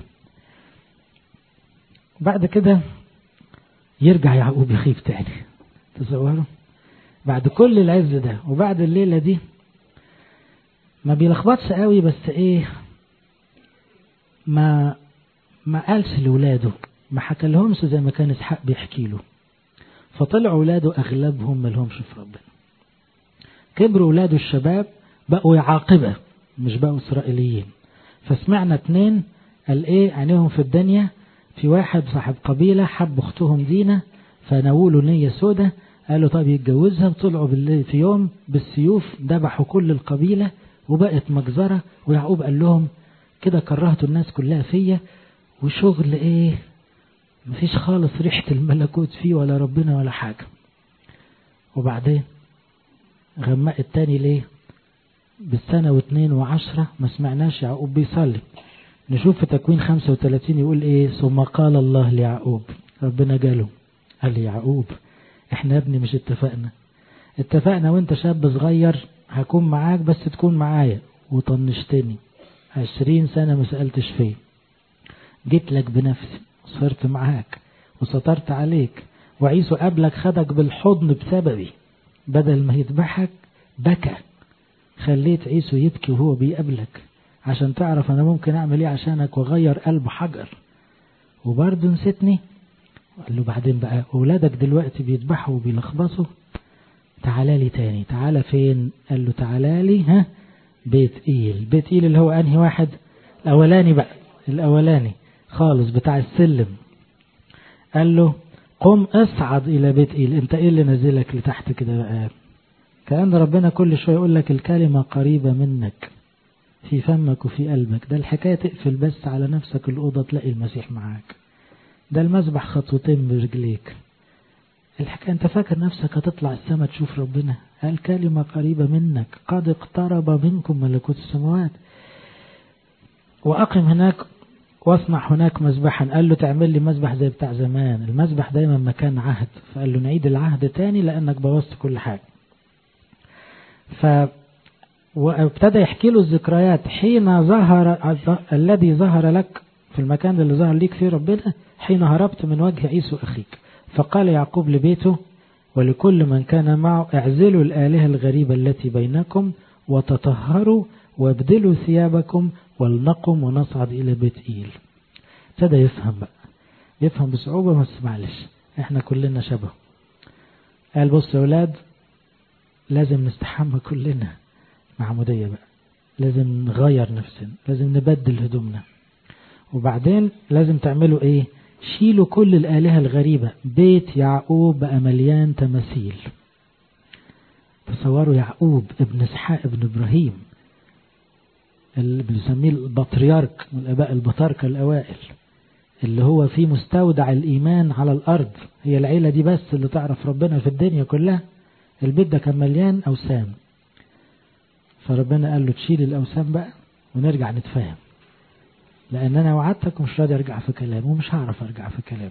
بعد كده يرجع يعقوب يخيب تاني. تصوروا بعد كل العز ده وبعد الليلة دي ما بيلخبطش قوي، بس ايه، ما ما قالش لولاده، ما حكى لهمش زي ما كان اسحاق بيحكي له. فطلعوا ولاده اغلبهم ما لهمش في ربنا. كبروا ولاده الشباب بقوا يعاقبه مش بقوا اسرائيليين. فسمعنا اتنين قال ايه عينيهم في الدنيا. في واحد صاحب قبيلة حب اختهم دينا فناولوا نية سودة، قالوا طب يتجوزها، وطلعوا بالليل في يوم بالسيوف ذبحوا كل القبيلة وبقت مجزرة. ويعقوب قال لهم كده كرهتوا الناس كلها فيا، وشغل ايه مفيش خالص ريحة الملكوت فيه ولا ربنا ولا حاجة. وبعدين غمق التاني ليه بالسنة واثنين وعشرة ما سمعناش يعقوب بيصلي. نشوف في تكوين خمسة وثلاثين يقول ايه، ثم قال الله ليعقوب، ربنا قاله قال لي يعقوب احنا يا ابني مش اتفقنا اتفقنا وانت شاب صغير هكون معاك بس تكون معايا، وطنشتني عشرين سنة ما سألتش فيه، جيت لك بنفسي صرت معاك وسترت عليك، وعيسو قبلك خدك بالحضن بسببي، بدل ما يذبحك بكى، خليت عيسو يبكي وهو بيقابلك عشان تعرف انا ممكن اعمل ايه عشانك واغير قلب حجر، وبرضه نسيتني. قال له بعدين بقى اولادك دلوقتي بيذبحوا وبيلخبصوا، تعالى لي تاني. تعالى فين؟ قال له تعالى لي ها بيت ايل. بيت ايل اللي هو انهي واحد؟ الاولاني بقى، الاولاني خالص بتاع السلم. قال له قم اصعد الى بيت ايل. انت ايه اللي نزلك لتحت كده بقى؟ كأن ربنا كل شوية يقول لك الكلمة قريبة منك في فمك وفي قلبك. ده الحكاية تقفل بس على نفسك الأوضة تلاقي المسيح معاك. ده المسبح خطوتين برجليك. الحكاية انت فاكر نفسك هتطلع السماء تشوف ربنا؟ الكلمة قريبة منك، قد اقترب منكم ملكوت السماوات. وأقم هناك واصنع هناك مذبحا. قال له تعمل لي مذبح زي بتاع زمان. المذبح دايما مكان عهد، فقال له نعيد العهد تاني لأنك بوظت كل حاجة. ف وابتدى يحكي له الذكريات حين ظهر الذي ظهر لك في المكان اللي ظهر ليك فيه ربنا، حين هربت من وجه عيسو أخيك. فقال يعقوب لبيته ولكل من كان معه اعزلوا الآلهة الغريبة التي بينكم وتطهروا وابدلوا ثيابكم ولنقم ونصعد إلى بيت إيل. ابتدى يفهم بقى، يفهم بصعوبة بس معلش احنا كلنا شبه. قال بص يا أولاد لازم نستحمى كلنا معمودية بقى، لازم نغير نفسنا، لازم نبدل هدومنا، وبعدين لازم تعملوا ايه؟ شيلوا كل الآلهة الغريبة. بيت يعقوب بقى مليان تماثيل. تصوروا يعقوب ابن اسحاق ابن ابراهيم اللي بنسميه البطريرك من الآباء البطاركة الأوائل، اللي هو في مستودع الإيمان على الأرض. هي العيلة دي بس اللي تعرف ربنا في الدنيا كلها. البيت ده كان مليان أوثان، فربنا قال له تشيل الأوثان بقى ونرجع نتفاهم، لأن أنا وعدتك ومش راضي أرجع في كلام ومش هعرف أرجع في كلام.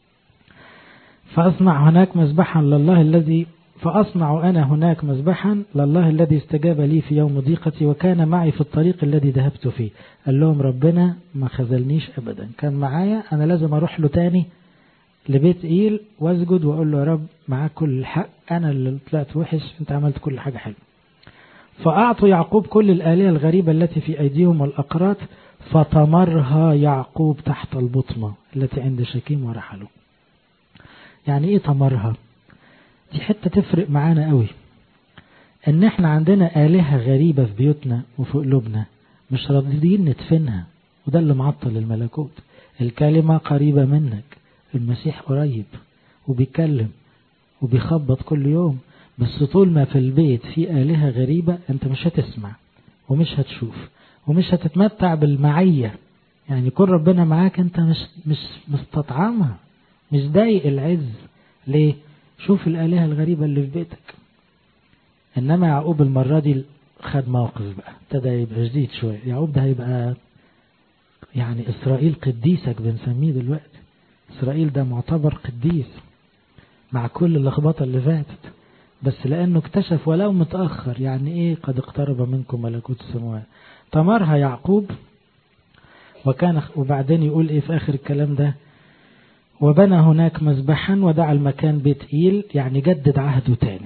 فأصنع هناك مذبحا لله الذي فأصنع أنا هناك مذبحا لله الذي استجاب لي في يوم ضيقتي وكان معي في الطريق الذي ذهبت فيه. قال لهم ربنا ما خذلنيش أبدا، كان معايا. أنا لازم أروح له تاني لبيت إيل واسجد وأقول له يا رب معاك كل الحق، أنا اللي طلعت وحش، أنت عملت كل حاجة حلوة. فأعطوا يعقوب كل الآلهة الغريبة التي في أيديهم والأقراط، فتمرها يعقوب تحت البطمة التي عند شكيم ورحلوا. يعني إيه تمرها؟ دي حتة تفرق معانا قوي، ان احنا عندنا آلهة غريبة في بيوتنا وفي قلوبنا مش راضيين ندفنها، وده اللي معطل الملكوت. الكلمة قريبة منك، المسيح قريب وبيتكلم وبيخبط كل يوم، بس طول ما في البيت في آلهة غريبة انت مش هتسمع ومش هتشوف ومش هتتمتع بالمعية. يعني يكون ربنا معاك انت مش مش مستطعمها، مش ضايق العز. ليه؟ شوف الآلهة الغريبة اللي في بيتك. إنما يعقوب المرة دي خد موقف بقى، ابتدى يبقى جديد شوية. يعقوب ده هيبقى يعني إسرائيل قديسك بنسميه دلوقتي. إسرائيل ده معتبر قديس مع كل اللخبطة اللي فاتت، بس لأنه اكتشف ولو متأخر يعني إيه قد اقترب منكم ملكوت السماوات. تمرها يعقوب وكان. وبعدين يقول إيه في آخر الكلام ده؟ وبنى هناك مذبحا ودعا المكان بيت إيل، يعني جدد عهده تاني.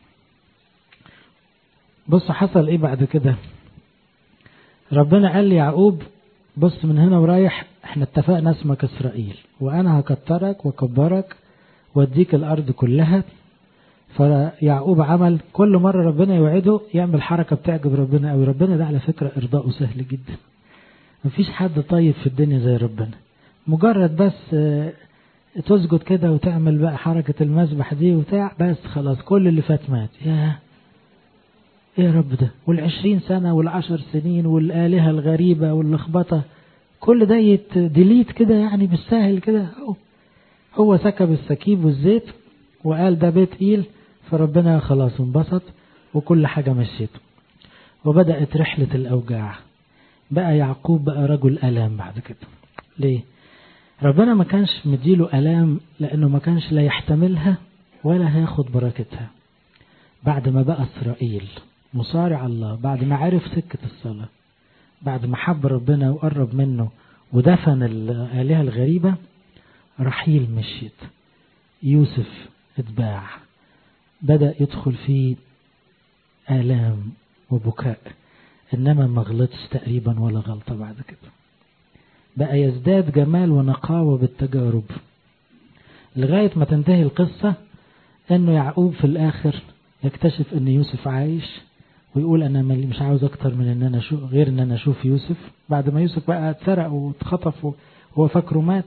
بص حصل ايه بعد كده. ربنا قال لي يعقوب بص من هنا ورايح احنا اتفقنا اسمك إسرائيل، وانا هكترك وكبرك واديك الارض كلها. فيعقوب عمل كل مرة ربنا يوعده يعمل حركة بتعجب ربنا قوي. ربنا ده على فكرة ارضاؤه سهل جدا، مفيش حد طيب في الدنيا زي ربنا. مجرد بس تسجد كده وتعمل بقى حركة المذبح دي وتاع، بس خلاص كل اللي فات مات. يا ايه يا رب ده، والعشرين سنة والعشر سنين والآلهة الغريبة واللخبطة كل ده يتديليت كده يعني بالسهل كده. هو سكب السكيب والزيت وقال ده بيت إيل، فربنا خلاص انبسط وكل حاجة مشيته. وبدأت رحلة الأوجاع. بقى يعقوب بقى رجل ألام بعد كده. ليه؟ ربنا ما كانش مديله ألام لأنه ما كانش لا يحتملها ولا هياخد بركتها. بعد ما بقى إسرائيل مصارع الله، بعد ما عرف سكة الصلاة، بعد ما حب ربنا وقرب منه ودفن الآلهة الغريبة، رحيل مشيت، يوسف اتباع، بدأ يدخل فيه آلام وبكاء، إنما ما غلطش تقريبا ولا غلطة. بعد كده بقى يزداد جمال ونقاوة بالتجارب لغاية ما تنتهي القصة إنه يعقوب في الآخر يكتشف إن يوسف عايش، ويقول أنا مش عاوز أكتر من إن أنا شو غير إن أنا أشوف يوسف. بعد ما يوسف بقى اتسرق واتخطف وهو فاكره مات،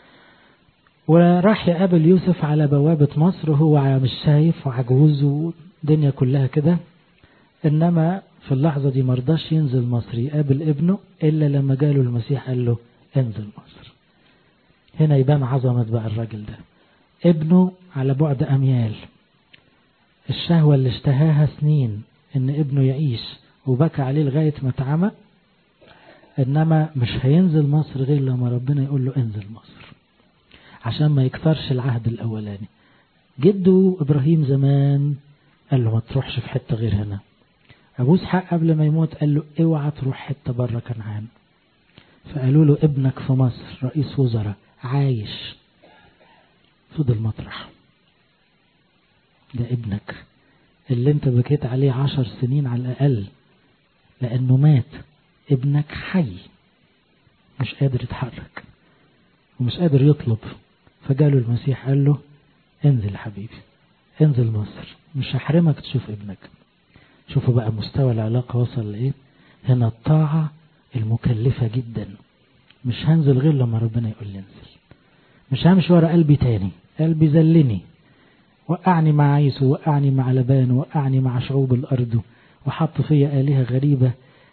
وراح يقابل يوسف على بوابة مصر وهو مش شايف وعجوز والدنيا كلها كده. إنما في اللحظة دي مرضاش ينزل مصر يقابل ابنه إلا لما جاله المسيح قال له انزل مصر. هنا يبان عظمة بقى الراجل ده. ابنه على بعد أميال، الشهوة اللي اشتهاها سنين ان ابنه يعيش وبكى عليه لغاية ما اتعمى، انما مش هينزل مصر غير لما ربنا يقول له انزل مصر عشان ما يكثرش العهد الاولاني. جده ابراهيم زمان قال له ما تروحش في حتة غير هنا. ابو اسحاق قبل ما يموت قال له اوعى تروح حتة بره كنعان. فقالوا له ابنك في مصر رئيس وزراء عايش. فضل مطرح. ده ابنك اللي انت بكيت عليه عشر سنين على الأقل لأنه مات. ابنك حي مش قادر يتحرك ومش قادر يطلب. فجاله المسيح قال له انزل حبيبي، انزل مصر، مش هحرمك تشوف ابنك. شوفوا بقى مستوى العلاقة وصل لإيه. هنا الطاعة المكلفة جدا. مش هنزل غير لما ربنا يقول لي انزل. مش همشي ورا قلبي تاني، قلبي زلني وقعني مع عيسو، وقعني مع لبان، وقعني مع شعوب الأرض، وحط فيا آلهة غريبة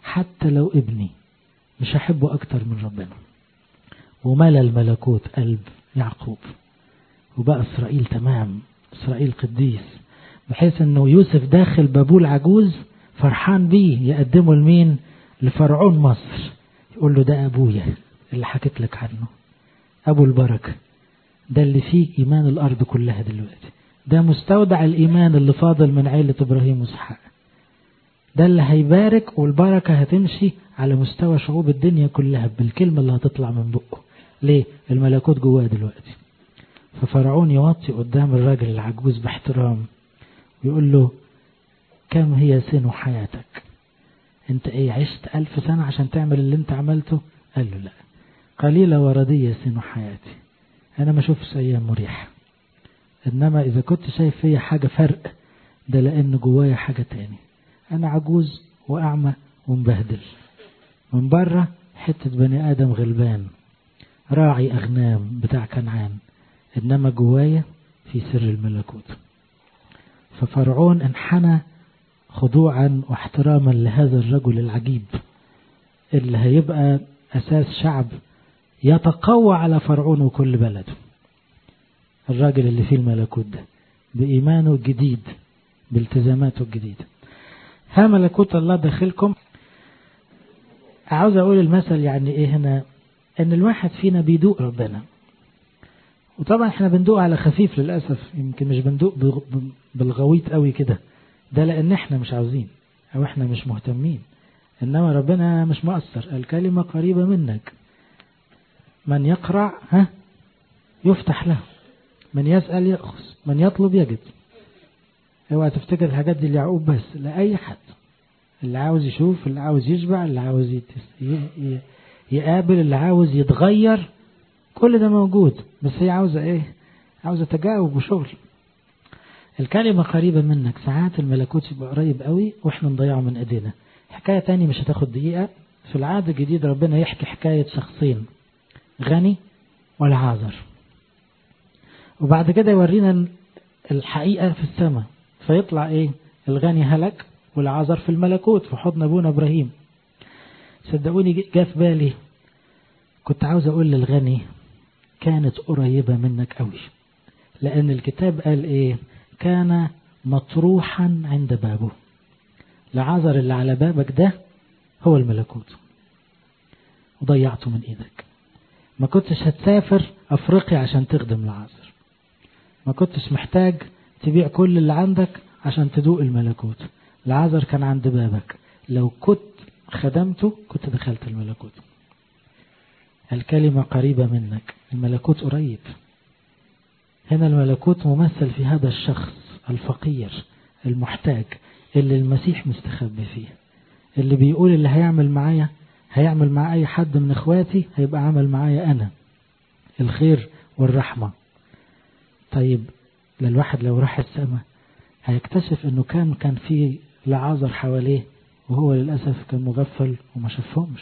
حتى لو ابني مش هحبه أكتر من ربنا. وملى الملكوت قلب يعقوب، وبقى إسرائيل تمام، إسرائيل قديس، بحيث أنه يوسف داخل بابول عجوز فرحان بيه، يقدمه لمين؟ لفرعون مصر، يقول له ده أبويا اللي حكيت لك عنه، أبو البركة، ده اللي فيه إيمان الأرض كلها دلوقتي، ده مستودع الإيمان اللي فاضل من عيلة إبراهيم وإسحاق، ده اللي هيبارك، والبركة هتمشي على مستوى شعوب الدنيا كلها بالكلمة اللي هتطلع من بقه. ليه؟ الملكوت جواه دلوقتي. ففرعون يوطي قدام الراجل العجوز باحترام ويقول له كم هي سن حياتك؟ انت ايه عشت ألف سنة عشان تعمل اللي انت عملته؟ قال له لا، قليلة وردية سن حياتي، انا ما شوفش ايام مريحة، انما اذا كنت شايف فيا حاجة فرق ده لان جوايا حاجة تاني، انا عجوز واعمى ومبهدل، من بره حتة بني ادم غلبان راعي اغنام بتاع كنعان، انما جوايا في سر الملكوت. ففرعون انحنى خضوعا واحتراما لهذا الرجل العجيب اللي هيبقى أساس شعب يتقوى على فرعون وكل بلده. الراجل اللي فيه الملكوت ده بإيمانه الجديد بالتزاماته الجديدة. ها ملكوت الله داخلكم. عاوز أقول المثل يعني إيه هنا، إن الواحد فينا بيدوق ربنا، وطبعا احنا بندوق على خفيف للأسف، يمكن مش بندوق بالغويط قوي كده، ده لأن احنا مش عاوزين أو احنا مش مهتمين، إنما ربنا مش مؤثر. الكلمة قريبة منك، من يقرع ها يفتح له، من يسأل يأخذ، من يطلب يجد. اوعى تفتكر الحاجات دي ليعقوب بس، لأي حد، اللي عاوز يشوف، اللي عاوز يشبع، اللي عاوز يقابل، اللي عاوز يتغير، كل ده موجود، بس هي عاوزة ايه؟ عاوزة تجاوب وشغل. الكلمة قريبة منك، ساعات الملكوت يبقى قريب قوي واحنا نضيعه من ايدينا. حكاية تاني مش هتاخد دقيقة، في العهد الجديد ربنا يحكي حكاية شخصين، غني والعازر، وبعد كده يورينا الحقيقة في السماء، فيطلع ايه؟ الغني هلك والعازر في الملكوت في حضن ابونا ابراهيم. صدقوني جاء في بالي، كنت عاوز اقول للغني كانت قريبة منك قوي، لان الكتاب قال ايه؟ كان مطروحا عند بابه. العازر اللي على بابك ده هو الملكوت، وضيعته من ايدك. ما كنتش هتسافر افريقيا عشان تخدم العازر، ما كنتش محتاج تبيع كل اللي عندك عشان تدوق الملكوت. العازر كان عند بابك، لو كنت خدمته كنت دخلت الملكوت. الكلمة قريبة منك، الملكوت قريب. هنا الملكوت ممثل في هذا الشخص الفقير المحتاج اللي المسيح مستخبي فيه، اللي بيقول اللي هيعمل معايا هيعمل مع أي حد من إخواتي هيبقى عمل معايا أنا الخير والرحمة. طيب للواحد لو راح السماء هيكتشف أنه كان كان في لعازر حواليه، وهو للأسف كان مغفل وما شافهمش.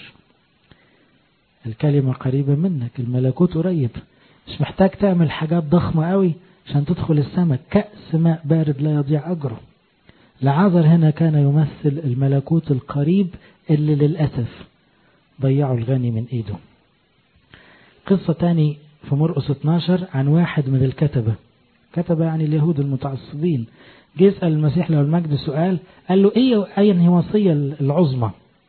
الكلمة قريبة منك، الملكوت قريب، مش محتاج تعمل حاجات ضخمة قوي عشان تدخل السماء، كأس ماء بارد لا يضيع أجره. لعازر هنا كان يمثل الملكوت القريب اللي للأسف ضيعوا الغني من إيده. قصة تاني في مرقس اتناشر عن واحد من الكتبة، كتبة يعني اليهود المتعصبين، جه يسأل المسيح له المجد سؤال، قال له ايه اي هي وصية العظمى؟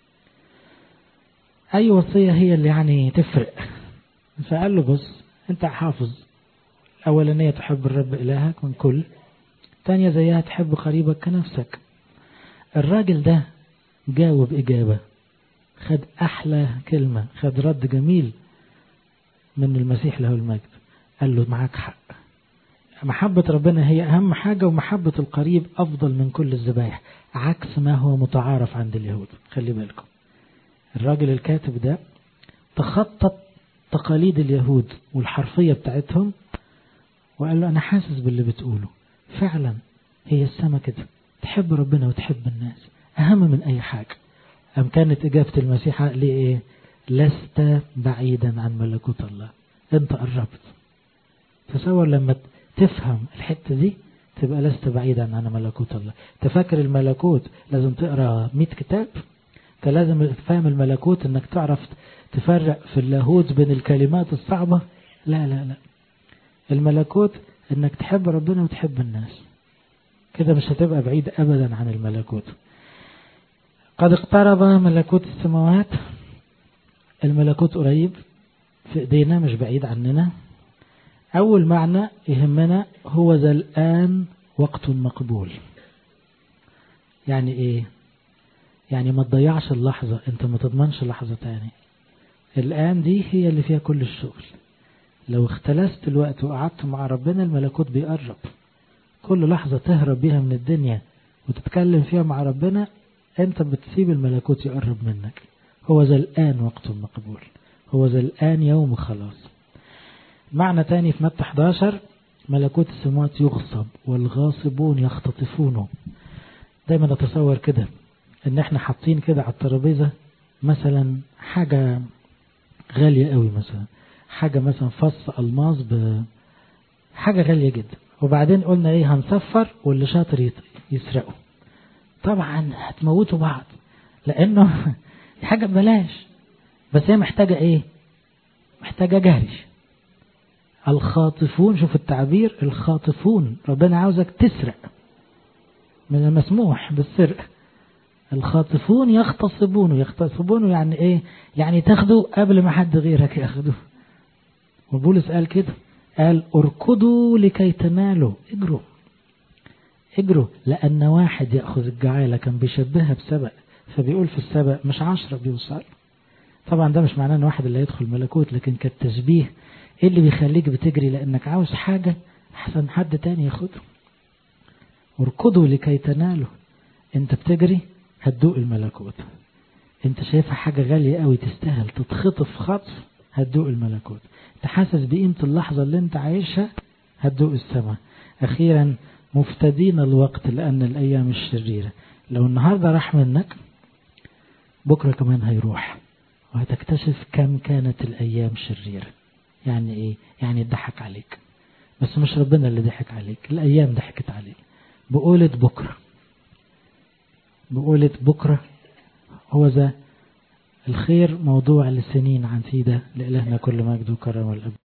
اي وصية هي اللي يعني تفرق؟ فقال له بص، انت حافظ الاولانية تحب الرب الهك من كل، تانية زيها تحب قريبك كنفسك. الراجل ده جاوب اجابة، خد احلى كلمة، خد رد جميل من المسيح له المجد، قال له معاك حق، محبة ربنا هي أهم حاجة، ومحبة القريب أفضل من كل الذبائح، عكس ما هو متعارف عند اليهود. خلي بالكم، الراجل الكاتب ده تخطط تقاليد اليهود والحرفية بتاعتهم، وقال له أنا حاسس باللي بتقوله، فعلا هي السما كده، تحب ربنا وتحب الناس أهم من أي حاجة. أم كانت إجابة المسيح لإيه؟ لست بعيدا عن ملكوت الله، أنت قربت. تصور لما تفهم الحتة دي تبقى لست بعيدا عن ملكوت الله. تفكر الملكوت لازم تقرأ مئة كتاب، انت لازم تفهم الملكوت انك تعرف تفرق في اللاهوت بين الكلمات الصعبة. لا لا لا، الملكوت انك تحب ربنا وتحب الناس، كده مش هتبقى بعيد ابدا عن الملكوت. قد اقترب ملكوت السماوات، الملكوت قريب في ايدينا مش بعيد عننا. اول معنى يهمنا هو ذا الآن وقت مقبول. يعني ايه؟ يعني ما تضيعش اللحظة، انت ما تضمنش لحظة تاني. الآن دي هي اللي فيها كل الشغل. لو اختلست الوقت وقعدت مع ربنا الملكوت بيقرب. كل لحظة تهرب بيها من الدنيا وتتكلم فيها مع ربنا انت بتسيب الملكوت يقرب منك. هو ذا الآن وقت مقبول، هو ذا الآن يوم خلاص. معنى تاني في متى إحدى عشر، ملكوت السماوات يغصب والغاصبون يختطفونه. دايما نتصور كده ان احنا حاطين كده على الترابيزة مثلا حاجة غالية قوي، مثلا حاجة مثلا فص الماس بحاجة غالية جدا، وبعدين قلنا ايه هنصفر واللي شاطر يسرقه. طبعا هتموتوا بعض لانه حاجة ببلاش، بس هي محتاجة ايه؟ محتاجة جهري. الخاطفون، شوف التعبير، الخاطفون، ربنا عاوزك تسرق، من المسموح بالسرقة. الخاطفون يغتصبونه، يغتصبونه يعني ايه؟ يعني تاخده قبل ما حد غيرك ياخده. وبولس قال كده، قال اركضوا لكي تنالوا، اجروا اجروا، لأن واحد يأخذ الجعالة كان بيشبهها بسبق، فبيقول في السبق مش عشرة بيوصل. طبعا ده مش معناه ان واحد اللي يدخل ملكوت، لكن كالتشبيه ايه اللي بيخليك بتجري؟ لأنك عاوز حاجة احسن حد تاني ياخده. اركضوا لكي تنالوا، انت بتجري هتدوق الملكوت. انت شايفها حاجة غالية قوي تستاهل تتخطف خطف، هتدوق الملكوت. انت حاسس بقيمة اللحظة اللي انت عايشها، هتدوق السماء. اخيرا مفتدين الوقت لان الايام الشريرة. لو النهاردة راح منك بكرة كمان هيروح، وهتكتشف كم كانت الايام شريرة. يعني ايه؟ يعني ضحك عليك، بس مش ربنا اللي ضحك عليك، الايام ضحكت عليك. بقولة بكرة، بقولة بكرة هو ذا الخير موضوع لسنين عن سيدة لإلهنا كل مجد وكرم والأب.